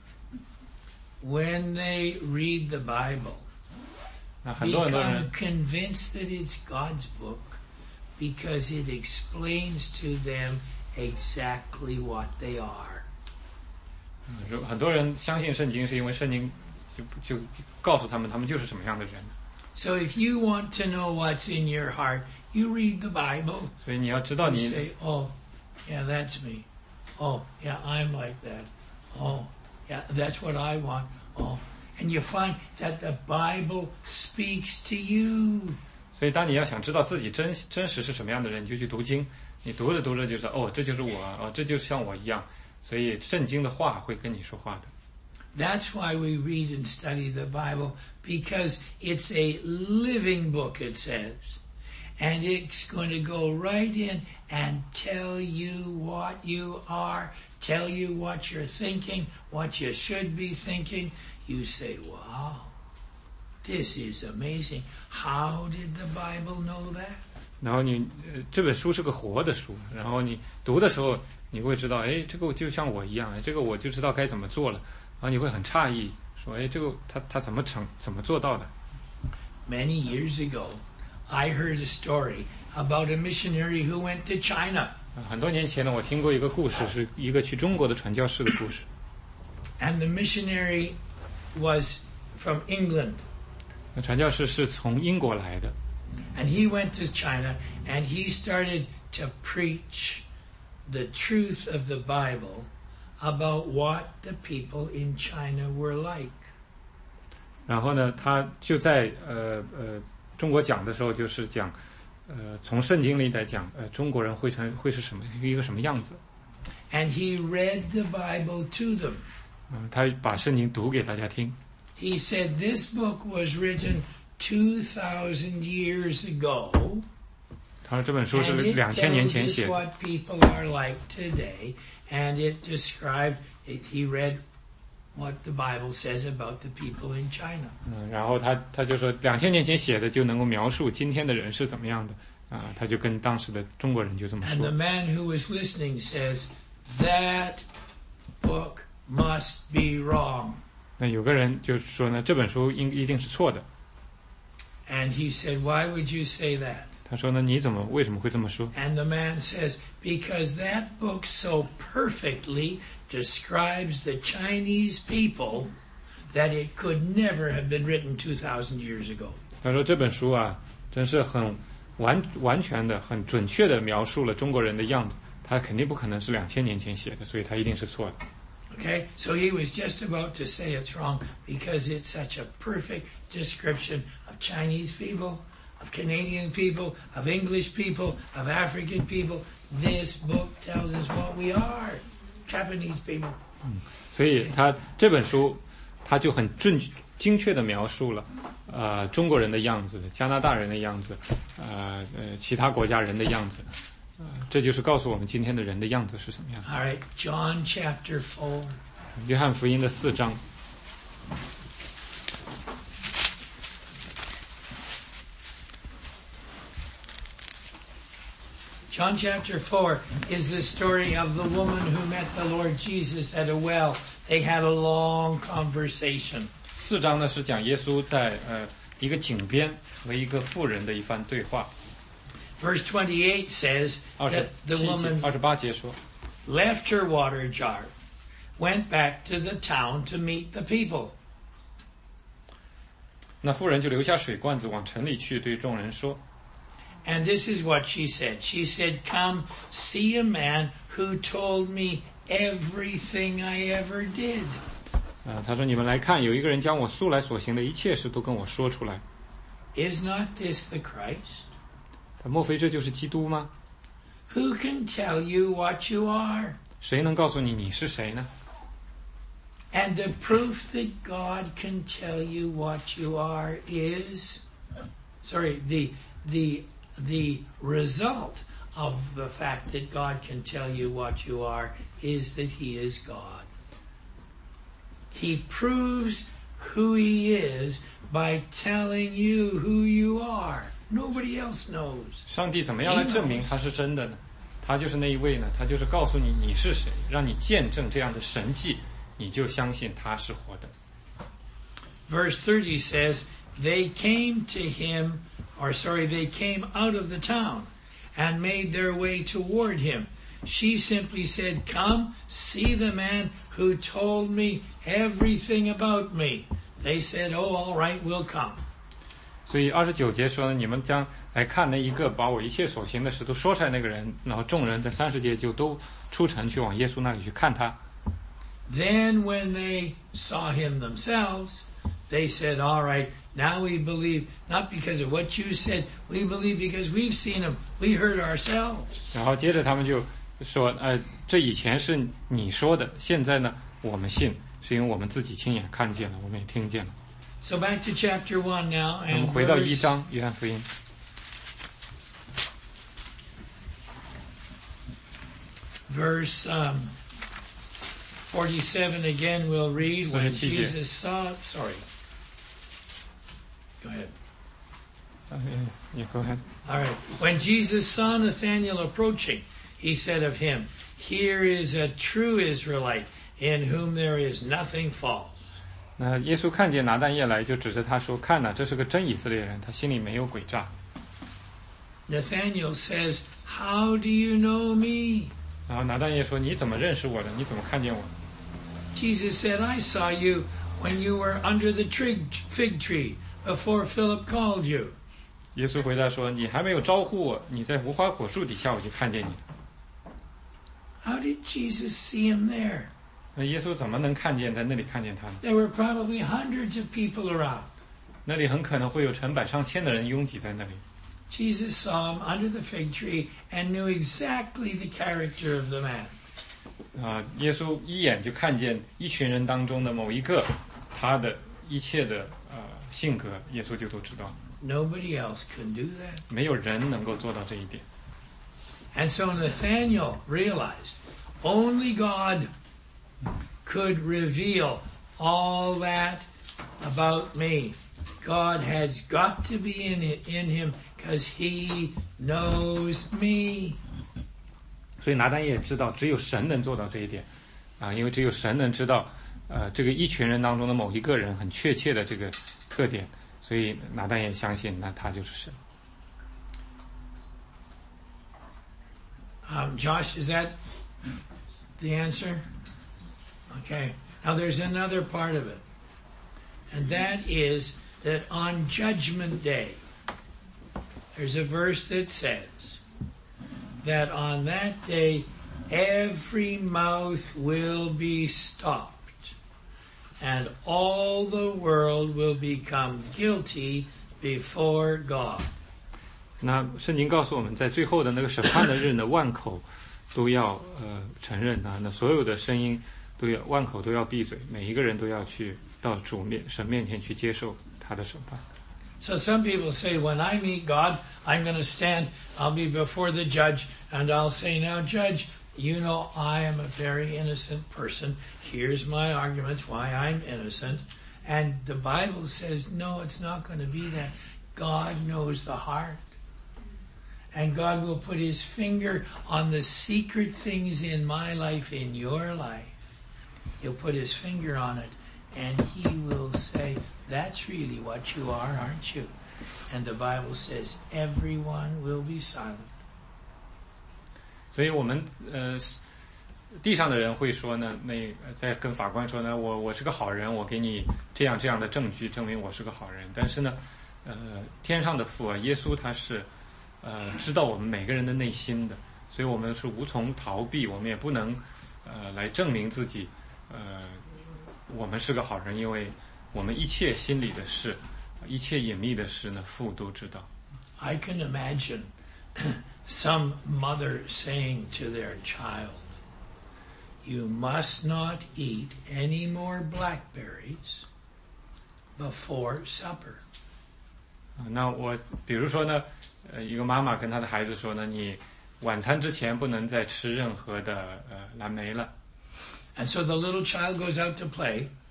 when they read the Bible, 那很多人 become convinced that it's God's book because it explains to them exactly what they are. 很多人相信圣经，是因为圣经就告诉他们就是什么样的人。 So if you want to know what's in your heart, you read the Bible. 所以你要知道 You 你 say, oh, yeah, that's me. Oh, yeah, I'm like that. Oh, yeah, that's what I want. Oh, and you find that the Bible speaks to you. 所以当你要想知道自己真实是什么样的人，你就去读经。你读着读着就说，哦，这就是我，哦，这就像我一样。所以圣经的话会跟你说话的。 That's why we read and study the Bible, because it's a living book, it says. And it's going to go right in and tell you what you are, tell you what you're thinking, what you should be thinking. You say, wow, this is amazing. How did the Bible know that? 然后这本书是个活的书，然后你读的时候，你会知道，哎，这个就像我一样，哎，这个我就知道该怎么做了。然后你会很诧异，说，哎，这个他怎么做到的 ？Many years ago, I heard a story about a missionary who went to China. 很多年前呢，我听过一个故事，是一个去中国的传教士的故事。 And the missionary was from England. 那传教士是从英国来的。 And he went to China and he started to preach the truth of the Bible about what the people in China were like. 然后呢，他就在中国讲的时候，就是讲从圣经里来讲，中国人会是一个什么样子。 And he read the Bible to them. 他把圣经读给大家听。 He said this book was written 2,000 years ago. 他说这本书是2000年前写的。 And it tells us what people are like today, and it described. He read what the Bible says about the people in China. 然后他就说2000年前写的就能够描述今天的人是怎么样的啊，他就跟当时的中国人就这么说。 And the man who was listening says that book must be wrong. 那有个人就说呢，这本书一定是错的。 And he said, "Why would you say that?" 他说呢，为什么会这么说 And the man says, "Because that book so perfectly describes the Chinese people that it could never have been written 2,000 years ago." 他说这本书啊，真是很完全的、很准确的描述了中国人的样子，他肯定不可能是2000年前写的，所以他一定是错的。 Okay, so he was just about to say it's wrong because it's such a perfect description of Chinese people, of Canadian people, of English people, of African people. This book tells us what we are, Japanese people. 所以他这本书，他就很精确的描述了中国人的样子，加拿大人的样子，其他国家人的样子。这就是告诉我们今天的人的样子是什么样的。 All right, John chapter 4. 约翰福音的4章。 John chapter 4 is the story of the woman who met the Lord Jesus at a well. They had a long conversation. 4章呢是讲耶稣在一个井边和一个妇人的一番对话。 Verse 28 says that the woman 28节说 left her water jar, went back to the town to meet the people. 那妇人就留下水罐子往城里去，对众人说。 And this is what she said. She said, "Come, see a man who told me everything I ever did." 他说：“你们来看，有一个人将我素来所行的一切事都跟我说出来。” Is not this the Christ? 莫非这就是基督吗？ Who can tell you what you are? 谁能告诉你你是谁呢？ And the proof that God can tell you what you are is, the result of the fact that God can tell you what you are is that He is God. He proves who he is by telling you who you are. Nobody else knows. 上帝怎么样来证明他是真的呢？他就是那一位呢，他就是告诉你你是谁，让你见证这样的神迹，你就相信他是活的。 Verse 30 says, they came out of the town and made their way toward him. She simply said, come, see the man who told me everything about me. They said, oh, all right, we'll come. 所以29节说呢，你们将来看那一个把我一切所行的事都说出来那个人，然后众人在30节就都出城去往耶稣那里去看他。 Then when they saw him themselves, they said, all right, now we believe, not because of what you said, we believe because we've seen him, we heard ourselves. 然后接着他们就说，这以前是你说的，现在呢，我们信，是因为我们自己亲眼看见了，我们也听见了。 So back to chapter 1 now, 我们 and 回到1章，约翰福音。 Verse 47 again we'll read. When 47 Jesus saw, sorry. Go ahead. Yeah, go ahead. All right. When Jesus saw Nathanael approaching, he said of him, here is a true Israelite in whom there is nothing false. 那耶稣看见拿但业来，就指着他说：“看哪，这是个真以色列人，他心里没有诡诈。” Nathanael says, how do you know me? 然后拿但业说：“你怎么认识我的？你怎么看见我？” Jesus said, I saw you when you were under the fig tree before Philip called you. 耶稣回答说：“你还没有招呼我，你在无花果树底下，我就看见你了。” How did Jesus see him there? 那耶稣怎么能看见在那里看见他呢？ There were probably hundreds of people around. 那里很可能会有成百上千的人拥挤在那里。 Jesus saw him under the fig tree and knew exactly the character of the man. 耶稣一眼就看见一群人当中的某一个，他的一切的性格，耶稣就都知道。 Nobody else could do that. 没有人能够做到这一点。 And so Nathanael realized only God could reveal all that about me. God has got to be in him because he knows me. 所以拿但业知道，只有神能做到这一点，因为只有神能知道，这个一群人当中的某一个人很确切的这个特点，所以拿但业相信，那他就是神。 Josh, is that the answer? Okay. Now there's another part of it. And that is that on Judgment Day, there's a verse that says that on that day, every mouth will be stopped and all the world will become guilty before God. 那圣经告诉我们，在最后的那个审判的日呢，万口都要承认那所有的声音都要，万口都要闭嘴，每一个人都要去到神面前去接受他的审判。 So some people say, when I meet God, I'm going to stand, I'll be before the judge, and I'll say, now judge, you know I am a very innocent person. Here's my arguments why I'm innocent. And the Bible says, no, it's not going to be that. God knows the heart. And God will put his finger on the secret things in my life, in your life. He'll put his finger on it, and he will say, that's really what you are, aren't you? And the Bible says, everyone will be silent. 所以我们地上的人会说呢，在跟法官说呢，我是个好人，我给你这样的证据证明我是个好人。但是呢，天上的父耶稣他是知道我们每个人的内心的，所以我们是无从逃避，我们也不能来证明自己我们是个好人，因为我们一切心里的事，一切隐秘的事呢，父都知道。 I can imagine some mother saying to their child, you must not eat any more blackberries before supper. 那我比如说呢，一个妈妈跟她的孩子说呢，你晚餐之前不能再吃任何的蓝莓了。 And so the little child goes out to play.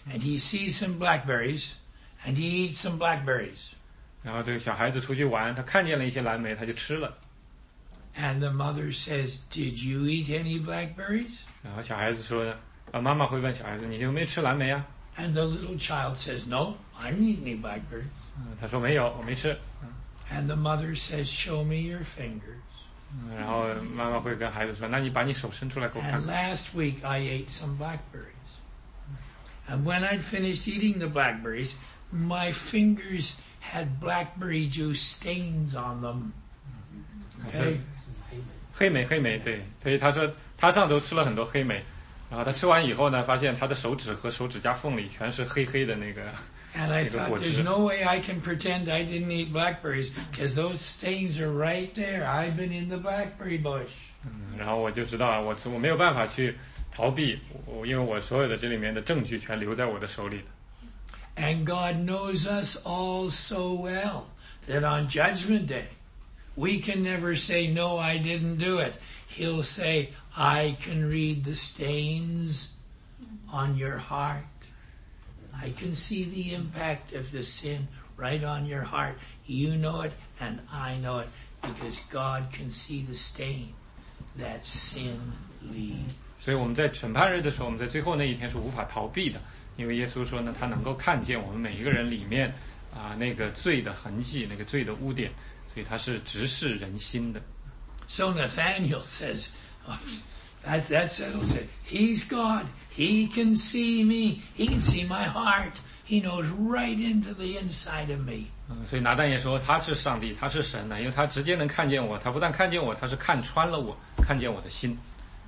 and he sees some blackberries, and he eats some blackberries. 然后这个小孩子出去玩，他看见了一些蓝莓，他就吃了。 And the mother says, "Did you eat any blackberries?" 然后小孩子说呢，妈妈会问小孩子，你有没有吃蓝莓啊？ And the little child says, "No, I didn't eat any blackberries." 他说没有，我没吃。 And the mother says, "Show me your fingers." 然后妈妈会跟孩子说，那你把你手伸出来给我看 And。last week I ate some blackberries. And when I'd finished eating the blackberries, my fingers had blackberry juice stains on them. Okay? 黑莓，对，所以他说他上周吃了很多黑莓，然后他吃完以后呢，发现他的手指和手指甲缝里全是黑黑的那个 And I 那个 thought, 果 there's 汁。 no way I can pretend I didn't eat blackberries because those stains are right there. I've been in the blackberry bush. 然后我就知道我没有办法去逃避，因为我所有的这里面的证据全留在我的手里的。 And God knows us all so well that on Judgment Day, we can never say, "No, I didn't do it." He'll say, "I can read the stains on your heart. I can see the impact of the sin right on your heart. You know it and I know it because God can see the stain that sin leaves." 所以我们在审判日的时候，我们在最后那一天是无法逃避的，因为耶稣说呢，他能够看见我们每一个人里面那个罪的痕迹，那个罪的污点，所以他是直视人心的。 So Nathaniel says, that settles it. He's God. He can see me. He can see my heart. He knows right into the inside of me. 所以拿但也说他是上帝，他是神呢，因为他直接能看见我，他不但看见我，他是看穿了我，看见我的心。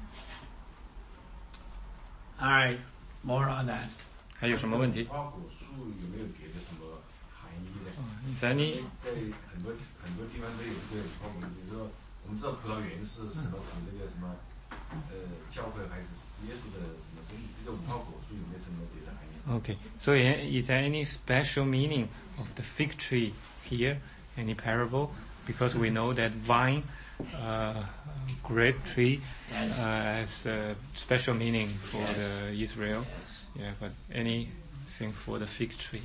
All right, more on that. 还有什么问题？ 无花果树有没有别的什么含义呢？ 以前你在很多地方都有这个无花果树，比如说我们知道葡萄园是什么指那个什么教会还是耶稣的什么，所以这个无花果树有没有什么别的含义 Okay, so is there any special meaning of the fig tree here? Any parable? Because we know that vine, grape tree, has a special meaning for the Israel. Yes. Yeah, but anything for the fig tree?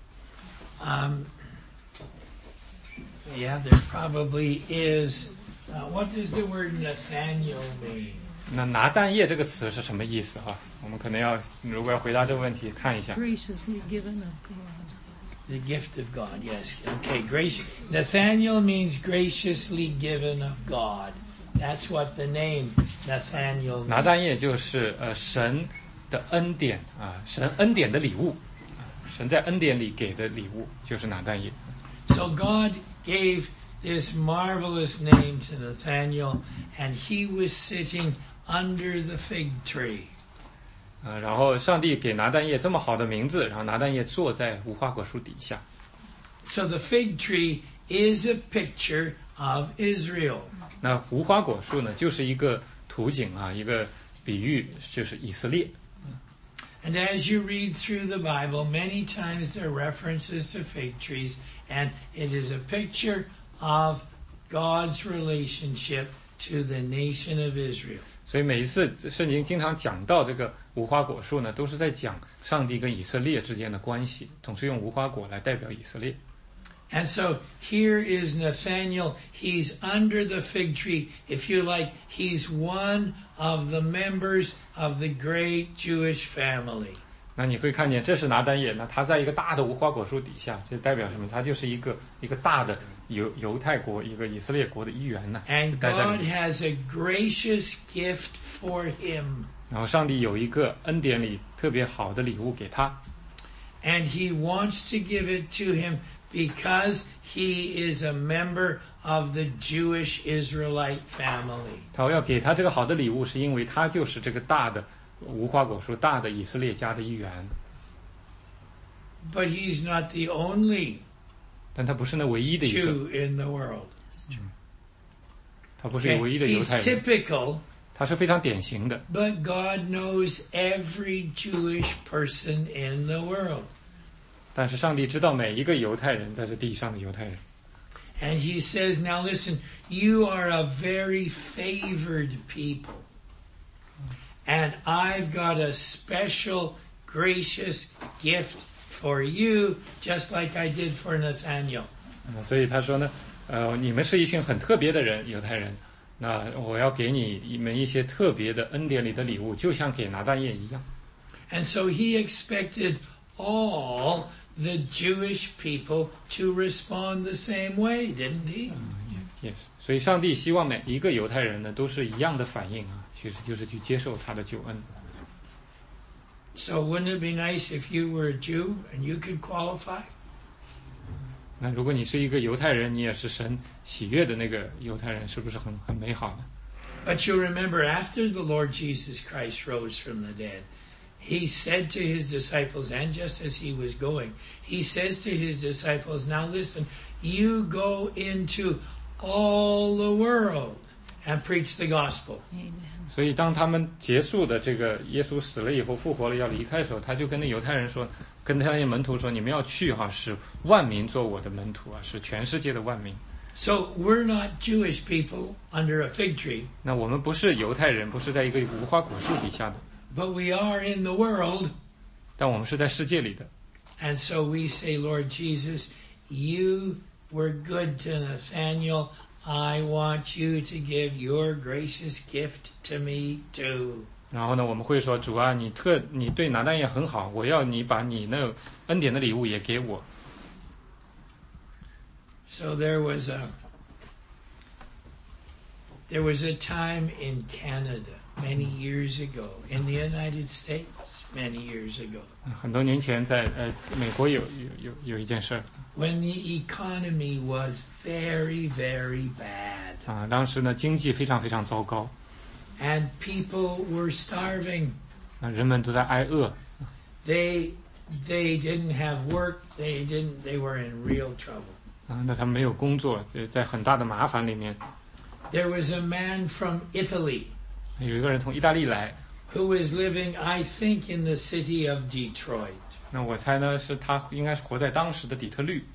Yeah, there probably is. What does the word Nathaniel mean? 那拿但业这个词是什么意思啊？我们可能如果要回答这个问题，看一下。 Graciously given of God. The gift of God, yes. Okay, Nathaniel means graciously given of God. That's what the name Nathaniel 拿 means. 但业就是神的恩典神恩典的礼物，神在恩典里给的礼物就是拿但业。 So God gave this marvelous name to Nathaniel, and he was sitting under the fig tree. 然后上帝给拿但业这么好的名字，然后拿但业坐在无花果树底下。 So the fig tree is a picture of Israel. 那无花果树呢，就是一个图景一个比喻，就是以色列。 And as you read through the Bible, many times there are references to fig trees, and it is a picture of God's relationship to the nation of Israel. 所以每一次圣经经常讲到这个无花果树呢，都是在讲上帝跟以色列之间的关系，总是用无花果来代表以色列。 And so here is Nathaniel. He's under the fig tree. If you like, he's one of the members of the great Jewish family. 那你会看见，这是拿但业，那他在一个大的无花果树底下，这代表什么？他就是一个大的犹太国，一个以色列国的一员呢。 And 待在 God 里面 has a gracious gift for him. 然后上帝有一个恩典里特别好的礼物给他， And he wants to give it to him because he is a member of the Jewish Israelite family. 他要给他这个好的礼物，是因为他就是这个大的无花果树大的以色列家的一员。 But he's not the only 但他不是那唯一的一个， Jew in the world. 他不是 Okay? 唯一的犹 He's 太人， typical, 他是非常典型的。 but God knows every Jewish person in the world. 但是上帝知道每一个犹太人，在这地上的犹太人。 And he says, now listen, you are a very favored people. And I've got a special gracious gift for you, just like I did for Nathaniel. 所以他说呢，你们是一群很特别的人，犹太人。那我要给你们一些特别的恩典里的礼物，就像给拿但业一样。 And so he expected all the Jewish people to respond the same way, didn't he? Yes. 所以上帝希望每一个犹太人呢都是一样的反应啊，其实就是去接受他的救恩。 So wouldn't it be nice if you were a Jew and you could qualify? 那如果你是一个犹太人，你也是神喜悦的那个犹太人，是不是很美好呢？ But you remember, after the Lord Jesus Christ rose from the dead, he said to his disciples, and just as he was going, he says to his disciples, now listen, you go into all the world and preach the gospel. 所以当他们结束的这个耶稣死了以后复活了要离开的时候，他就跟那犹太人说，跟他那些门徒说，你们要去使万民做我的门徒啊，使全世界的万民。 So we're not Jewish people under a fig tree. 那我们不是犹太人，不是在一个无花果树底下的。 But we are in the world. 但我们是在世界里的。 And so we say, Lord Jesus, you were good to Nathaniel. I want you to give your gracious gift to me too. 然后呢，我们会说，主啊，你对拿但业很好，我要你把你那恩典的礼物也给我。 So there was a time in Canada many years ago, in the United States many years ago. 很多年前在美国有一件事儿。 When the economy was very, very bad. 当时呢经济非常非常糟糕。 And people were starving. 人们都在挨饿。 They didn't have work. They were in real trouble. 那他们没有工作，在很大的麻烦里面。 There was a man from Italy. 有一个人从意大利来。 Who was living, I think, in the city of Detroit. 那我猜呢，是他应该是活在当时的底特律。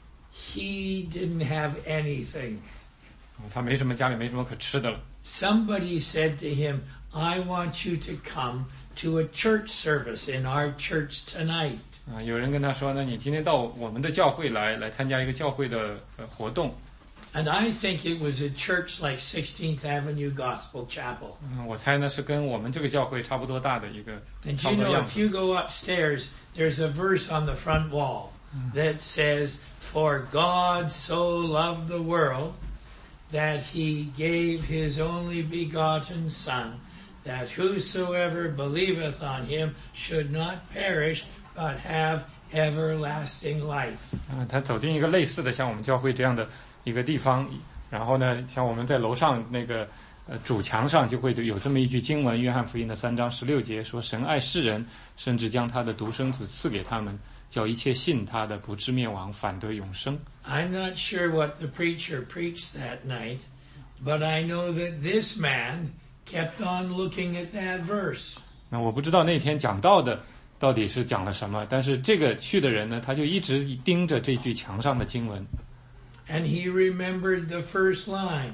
He didn't have anything. 他没什么，家里没什么可吃的了。 Somebody said to him, I want you to come to a church service in our church tonight. 有人跟他说呢，你今天到我们的教会来参加一个教会的活动。 And I think it was a church like 16th Avenue Gospel Chapel. 我猜呢是跟我们这个教会差不多大的一个。 And you know, if you go upstairs, there's a verse on the front wall that says, For God so loved the world that he gave his only begotten Son, that whosoever believeth on him should not perish, but have everlasting life. 他走进一个类似的像我们教会这样的一个地方，然后呢，像我们在楼上那个主墙上就会有这么一句经文，约翰福音的3章16节说，神爱世人，甚至将他的独生子赐给他们，叫一切信他的不至灭亡，反得永生。 I'm not sure what the preacher preached that night, but I know that this man kept on looking at that verse. 那我不知道那天讲道的到底是讲了什么，但是这个去的人呢，他就一直盯着这句墙上的经文。 And he remembered the first line,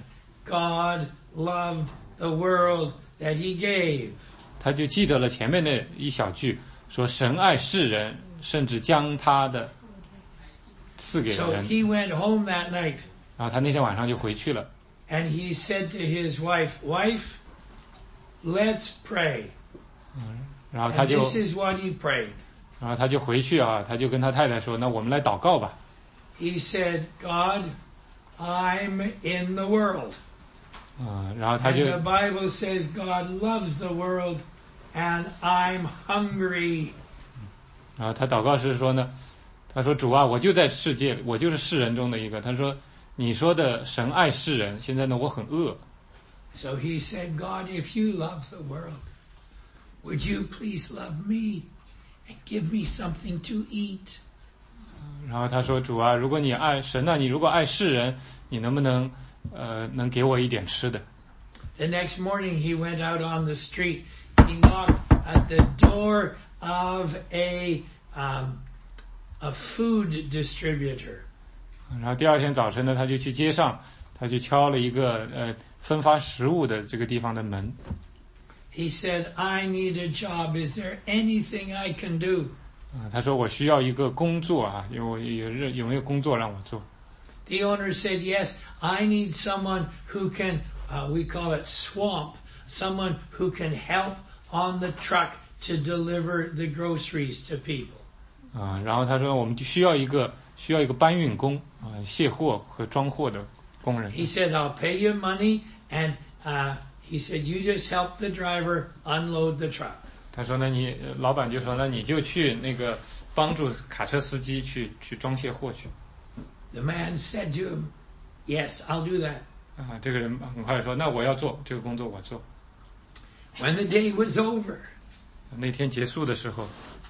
God loved the world that he gave. 他就记得了前面那一小句，说神爱世人，甚至将他的赐给人。 So he went home that night. 然后他那天晚上就回去了。 And he said to his wife, Wife, let's pray. 然后他 And 就 this is what he prayed. 然后他就回去他就跟他太太说，那我们来祷告吧。 He said, God, I'm in the world. 然后他就 And the Bible says God loves the world and I'm hungry. 然后他祷告是说呢，他说主啊，我就在世界，我就是世人中的一个。他说你说的神爱世人，现在呢我很饿。 So he said, God, if you love the world, would you please love me and give me something to eat? 然后他说主啊，如果你爱神啊，你如果爱世人，你能不能能给我一点吃的？ The next morning he went out on the street. He knocked at the door of a food distributor. 然后第二天早晨呢，他就去街上，他就敲了一个分发食物的这个地方的门。 He said, I need a job. Is there anything I can do? 他说我需要一个工作啊，有没有工作让我做？ The owner said, yes, I need someone who can, we call it swamp, someone who can help on the truck to deliver the groceries to people. 然后他说我们就需要一个搬运工卸货和装货的工人。 He said, I'll pay you money, and he said, you just help the driver unload the truck. 他说呢，老板就说，那你就去那个帮助卡车司机去装卸货去。 The man said to him, yes, I'll do that. 这个人很快说，那我要做这个工作，我做。 When the day was over, 那天结束的时候，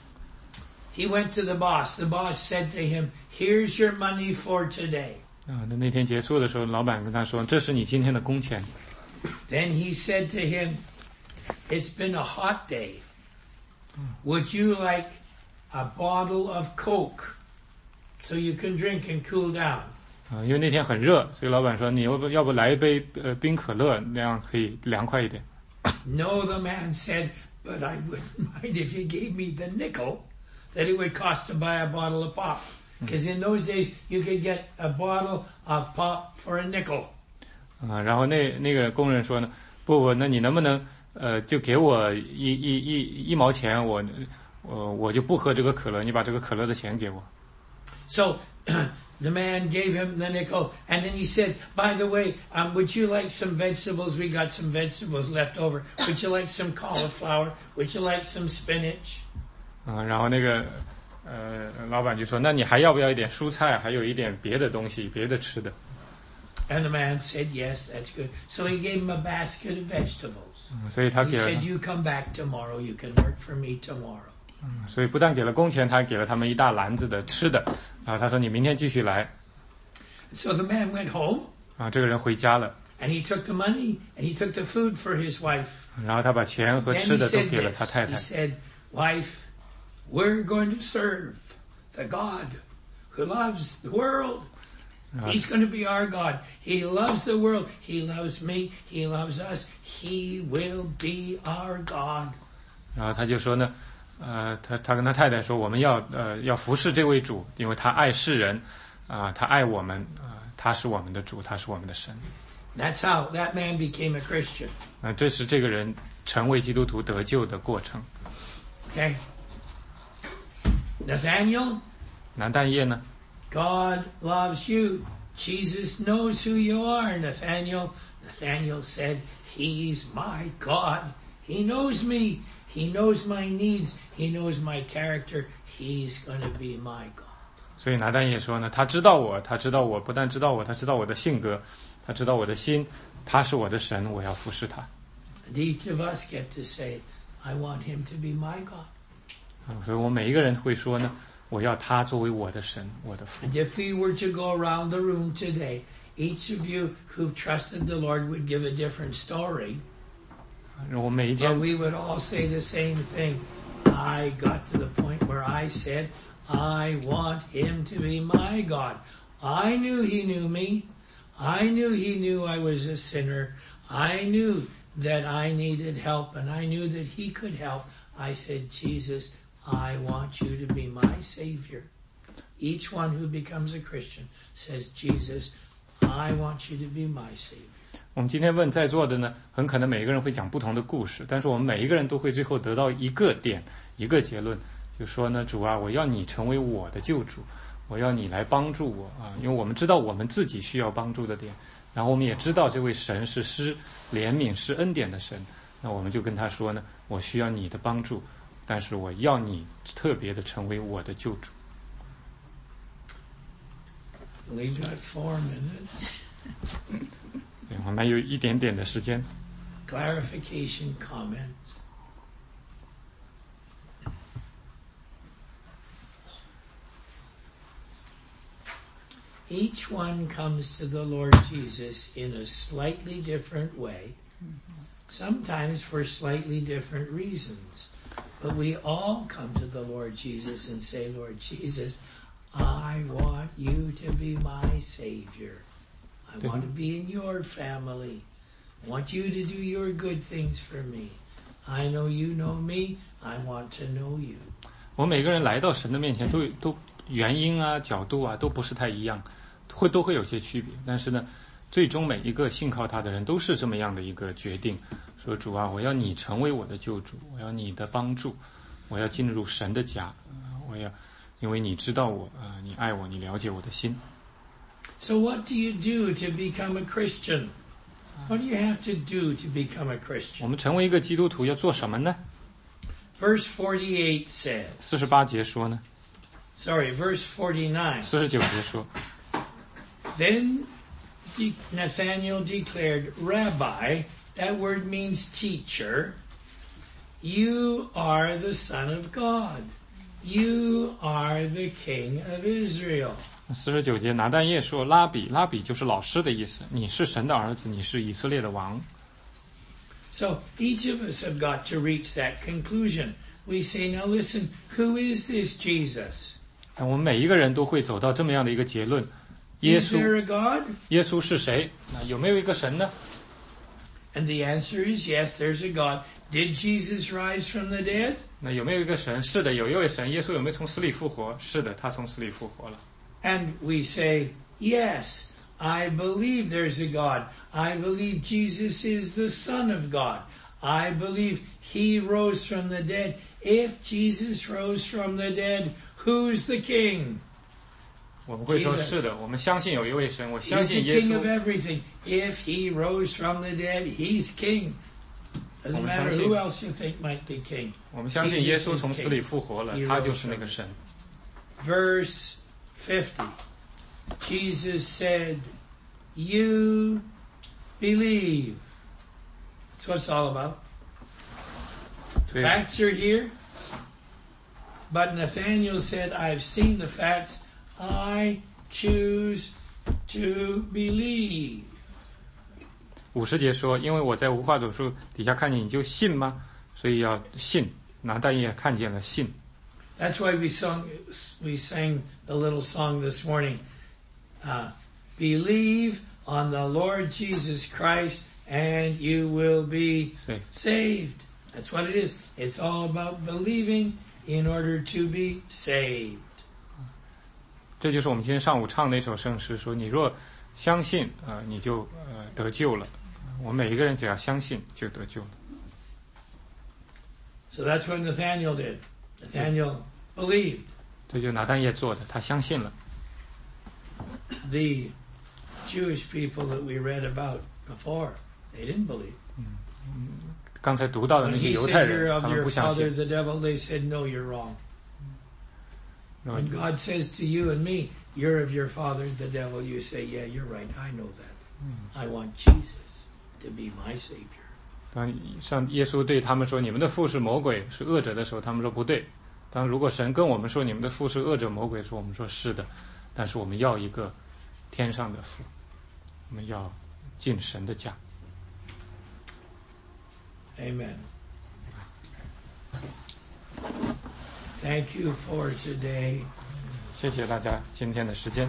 he went to the boss. The boss said to him, here's your money for today. 那天结束的时候，老板跟他说，这是你今天的工钱。 Then he said to him, it's been a hot day. Would you like a bottle of Coke so you can drink and cool down? 因为那天很热，所以老板说你要不来一杯冰可乐，那样可以凉快一点。 No, the man said, but I wouldn't mind if you gave me the nickel that it would cost to buy a bottle of pop. Because in those days, you could get a bottle of pop for a nickel. 然后那个工人说呢，不，那你能不能就给我一毛钱，我就不喝这个可乐，你把这个可乐的钱给我。 So the man gave him the nickel, and then he said, by the way, would you like some vegetables? We got some vegetables left over. Would you like some cauliflower? Would you like some spinach? 然后那个老板就说，那你还要不要一点蔬菜，还有一点别的东西，别的吃的？ And the man said, yes, that's good. So he gave him a basket of vegetables. 所以他 He 给了 said, you come back tomorrow. You can work for me tomorrow. 所以不但给了工钱，他还给了他们一大篮子的吃的。他说你明天继续来。 So the man went home. 这个人回家了。 And he took the money and he took the food for his wife. 然后他把钱和 Then 吃 he 的都 said 给了 this. 他太 He 太。 said, wife, we're going to serve the God who loves the world. He's going to be our God. He loves the world. He loves me. He loves us. He will be our God. 然后他就说呢，他跟他太太说，我们要服侍这位主，因为他爱世人，他爱我们，他是我们的主，他是我们的神。 That's how that man became a Christian. 这是这个人成为基督徒得救的过程。 Okay. Nathaniel, 拿但业呢？ God loves you. Jesus knows who you are, Nathaniel. Nathaniel said, He's my God. He knows me. He knows my needs. He knows my character. He's going to be my God. 所以拿但业说呢，他知道我，不但知道我，他知道我的性格，他知道我的心，他是我的神，我要服侍他。 And each of us get to say, I want him to be my God. 所以我每一个人会说呢，我要他作为我的神，我的父。 And if we were to go around the room today, each of you who trusted the Lord would give a different story. 我每一 But 天 we would all say the same thing. I got to the point where I said, I want him to be my God. I knew he knew me. I knew he knew I was a sinner. I knew that I needed help, and I knew that he could help. I said, Jesus, I want you to be my Savior. Each one who becomes a Christian says, Jesus, I want you to be my Savior. 我们今天问在座的呢，很可能每一个人会讲不同的故事，但是我们每一个人都会最后得到一个点，一个结论，就说呢，主啊，我要你成为我的救主，我要你来帮助我啊，因为我们知道我们自己需要帮助的点，然后我们也知道这位神是施怜悯、施恩典的神，那我们就跟他说呢，我需要你的帮助，但是我要你特别的成为我的救主。 We've got 4 minutes. 对，我们还有一点点的时间。 Clarification comments. Each one comes to the Lord Jesus in a slightly different way, sometimes for slightly different reasons. But we all come to the Lord Jesus and say, Lord Jesus, I want you to be my Savior. I want to be in your family. I want you to do your good things for me. I know you know me. I want to know you. 我们每个人来到神的面前都原因啊、角度啊都不是太一样，都会有些区别。但是呢，最终每一个信靠他的人都是这么样的一个决定，说主啊，我要你成为我的救主，我要你的帮助，我要进入神的家，我要因为你知道我你爱我，你了解我的心。 So what do you do to become a Christian? What do you have to do to become a 我 Christian? 们成为一个基督徒要做什么呢？ Verse 48 says, 48节说呢 verse 49. ，49节说， Then Nathanael declared, Rabbi, that word means teacher, you are the Son of God. You are the King of Israel. 49节拿但业说，拉比就是老师的意思，你是神的儿子，你是以色列的王。 So each of us have got to reach that conclusion. We say, now listen, who is this Jesus? 我们每一个人都会走到这么样的一个结论：耶 Is there 稣， a God? 耶稣是谁？那有没有一个神呢？ And the answer is yes, there's a God. Did Jesus rise from the dead? 那有没有一个神？是的，有一位神。耶稣有没有从死里复活？是的，他从死里复活了。 And we say, yes, I believe there's a God. I believe Jesus is the Son of God. I believe he rose from the dead. If Jesus rose from the dead, who's the king? 我们会说是的，我们相信有一位神，我 He's 相 the 信耶 king of 稣。 everything. If he rose from the dead, he's king. Doesn't matter who else you think might be king. 我们相信耶稣 Jesus is 从死里 king. 复活了 He， 他 rose 就是那 from 个神。 Verse 50. Jesus said, you believe. That's what it's all about. 所以 Facts are here. But Nathanael said, I've seen the facts. I choose to believe. 50节说，因为我在无花果树底下看见你就信吗？所以要信。拿但业看见了信。 That's why we sang the little song this morning. Believe on the Lord Jesus Christ and you will be saved. That's what it is. It's all about believing in order to be saved. 这就是我们今天上午唱的一首圣诗，说你若相信你就得救了。我们每一个人只要相信就得救了。 So that's what Nathanael did. Nathanael believed. 这就拿但业做的，他相信了。 The Jewish people that we read about before, they didn't believe. 刚才读到的 When 那些 he 犹太 said you're 人， of 他们 your 不相 father 信。 the devil, they said, no, you're wrong. When God says to you and me, you're of your father the devil, you say, yeah, you're right, I know that. I want Jesus to be my Savior. 当像耶稣对他们说你们的父是魔鬼是恶者的时候，他们说不对。当如果神跟我们说你们的父是恶者魔鬼的时候，我们说是的，但是我们要一个天上的父，我们要进神的家。 Amen. Thank you for today. 谢谢大家今天的时间。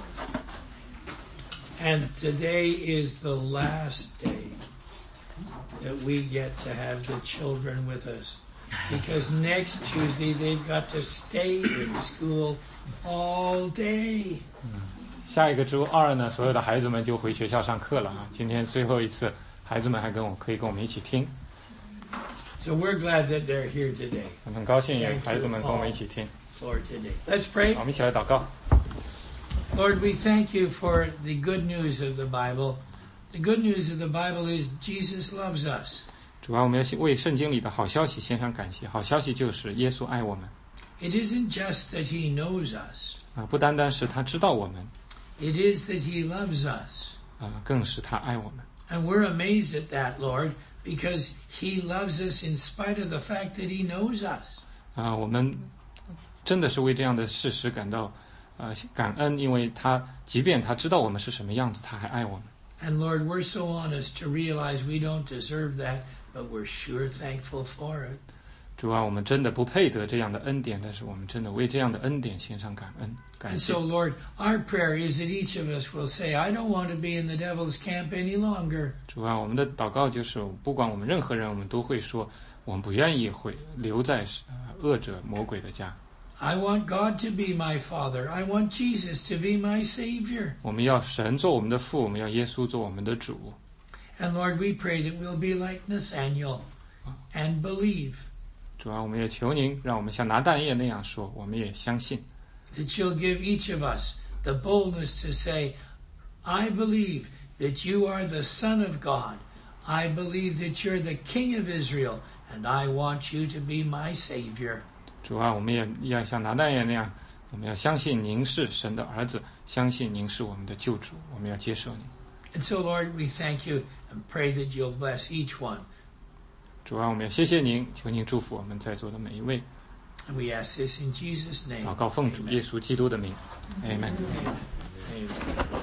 And today is the last day that we get to have the children with us. Because next Tuesday they've got to stay in school all day. 下一个周二呢，所有的孩子们就回学校上课了啊。今天最后一次，孩子们还可以跟我们一起听， So we're glad that they're here today 很高兴有孩子们跟我们一起听。 for today. Let's pray. 好，我们一起来祷告。 Lord, we thank you for the good news of the Bible. The good news of the Bible is Jesus loves us. 主啊，我们要为圣经里的好消息献上感谢。好消息就是耶稣爱我们 It isn't just that he knows us. 啊，不单单是他知道我们 It is that he loves us. 啊，更是他爱我们。 And we're amazed at that, Lord, because he loves us in spite of the fact that he knows us. 啊，我们真的是为这样的事实感到感恩，因为他即便他知道我们是什么样子，他还爱我们。 And Lord, we're so honest to realize we don't deserve that, but we're sure thankful for it. 主啊，我们真的不配得这样的恩典，但是我们真的为这样的恩典献上感恩，感 And 谢 so, Lord, our prayer is that each of us will say, I don't want to be in the devil's camp any longer. 主啊，我们的祷告就是，不管我们任何人，我们都会说， 我们不愿意留在恶者魔鬼的家。 I want God to be my Father. I want Jesus to be my Savior. 我们要神做我们的父，我们要耶稣做我们的主。 And Lord, we pray that we'll be like Nathaniel and believe. 主啊，我们也求您，让我们像拿但业那样说，我们也相信。 That you'll give each of us the boldness to say, I believe that you are the Son of God. I believe that you're the King of Israel, and I want you to be my Savior. 主啊，我们也要像拿但业那样，我们要相信您是神的儿子，相信您是我们的救主，我们要接受您。 And so, Lord, we thank you and pray that you'll bless each one. 主啊，我们要谢谢您，求您祝福我们在座的每一位。 And we ask this in Jesus' name. 祷告奉主耶稣基督的名 ，Amen。 Amen.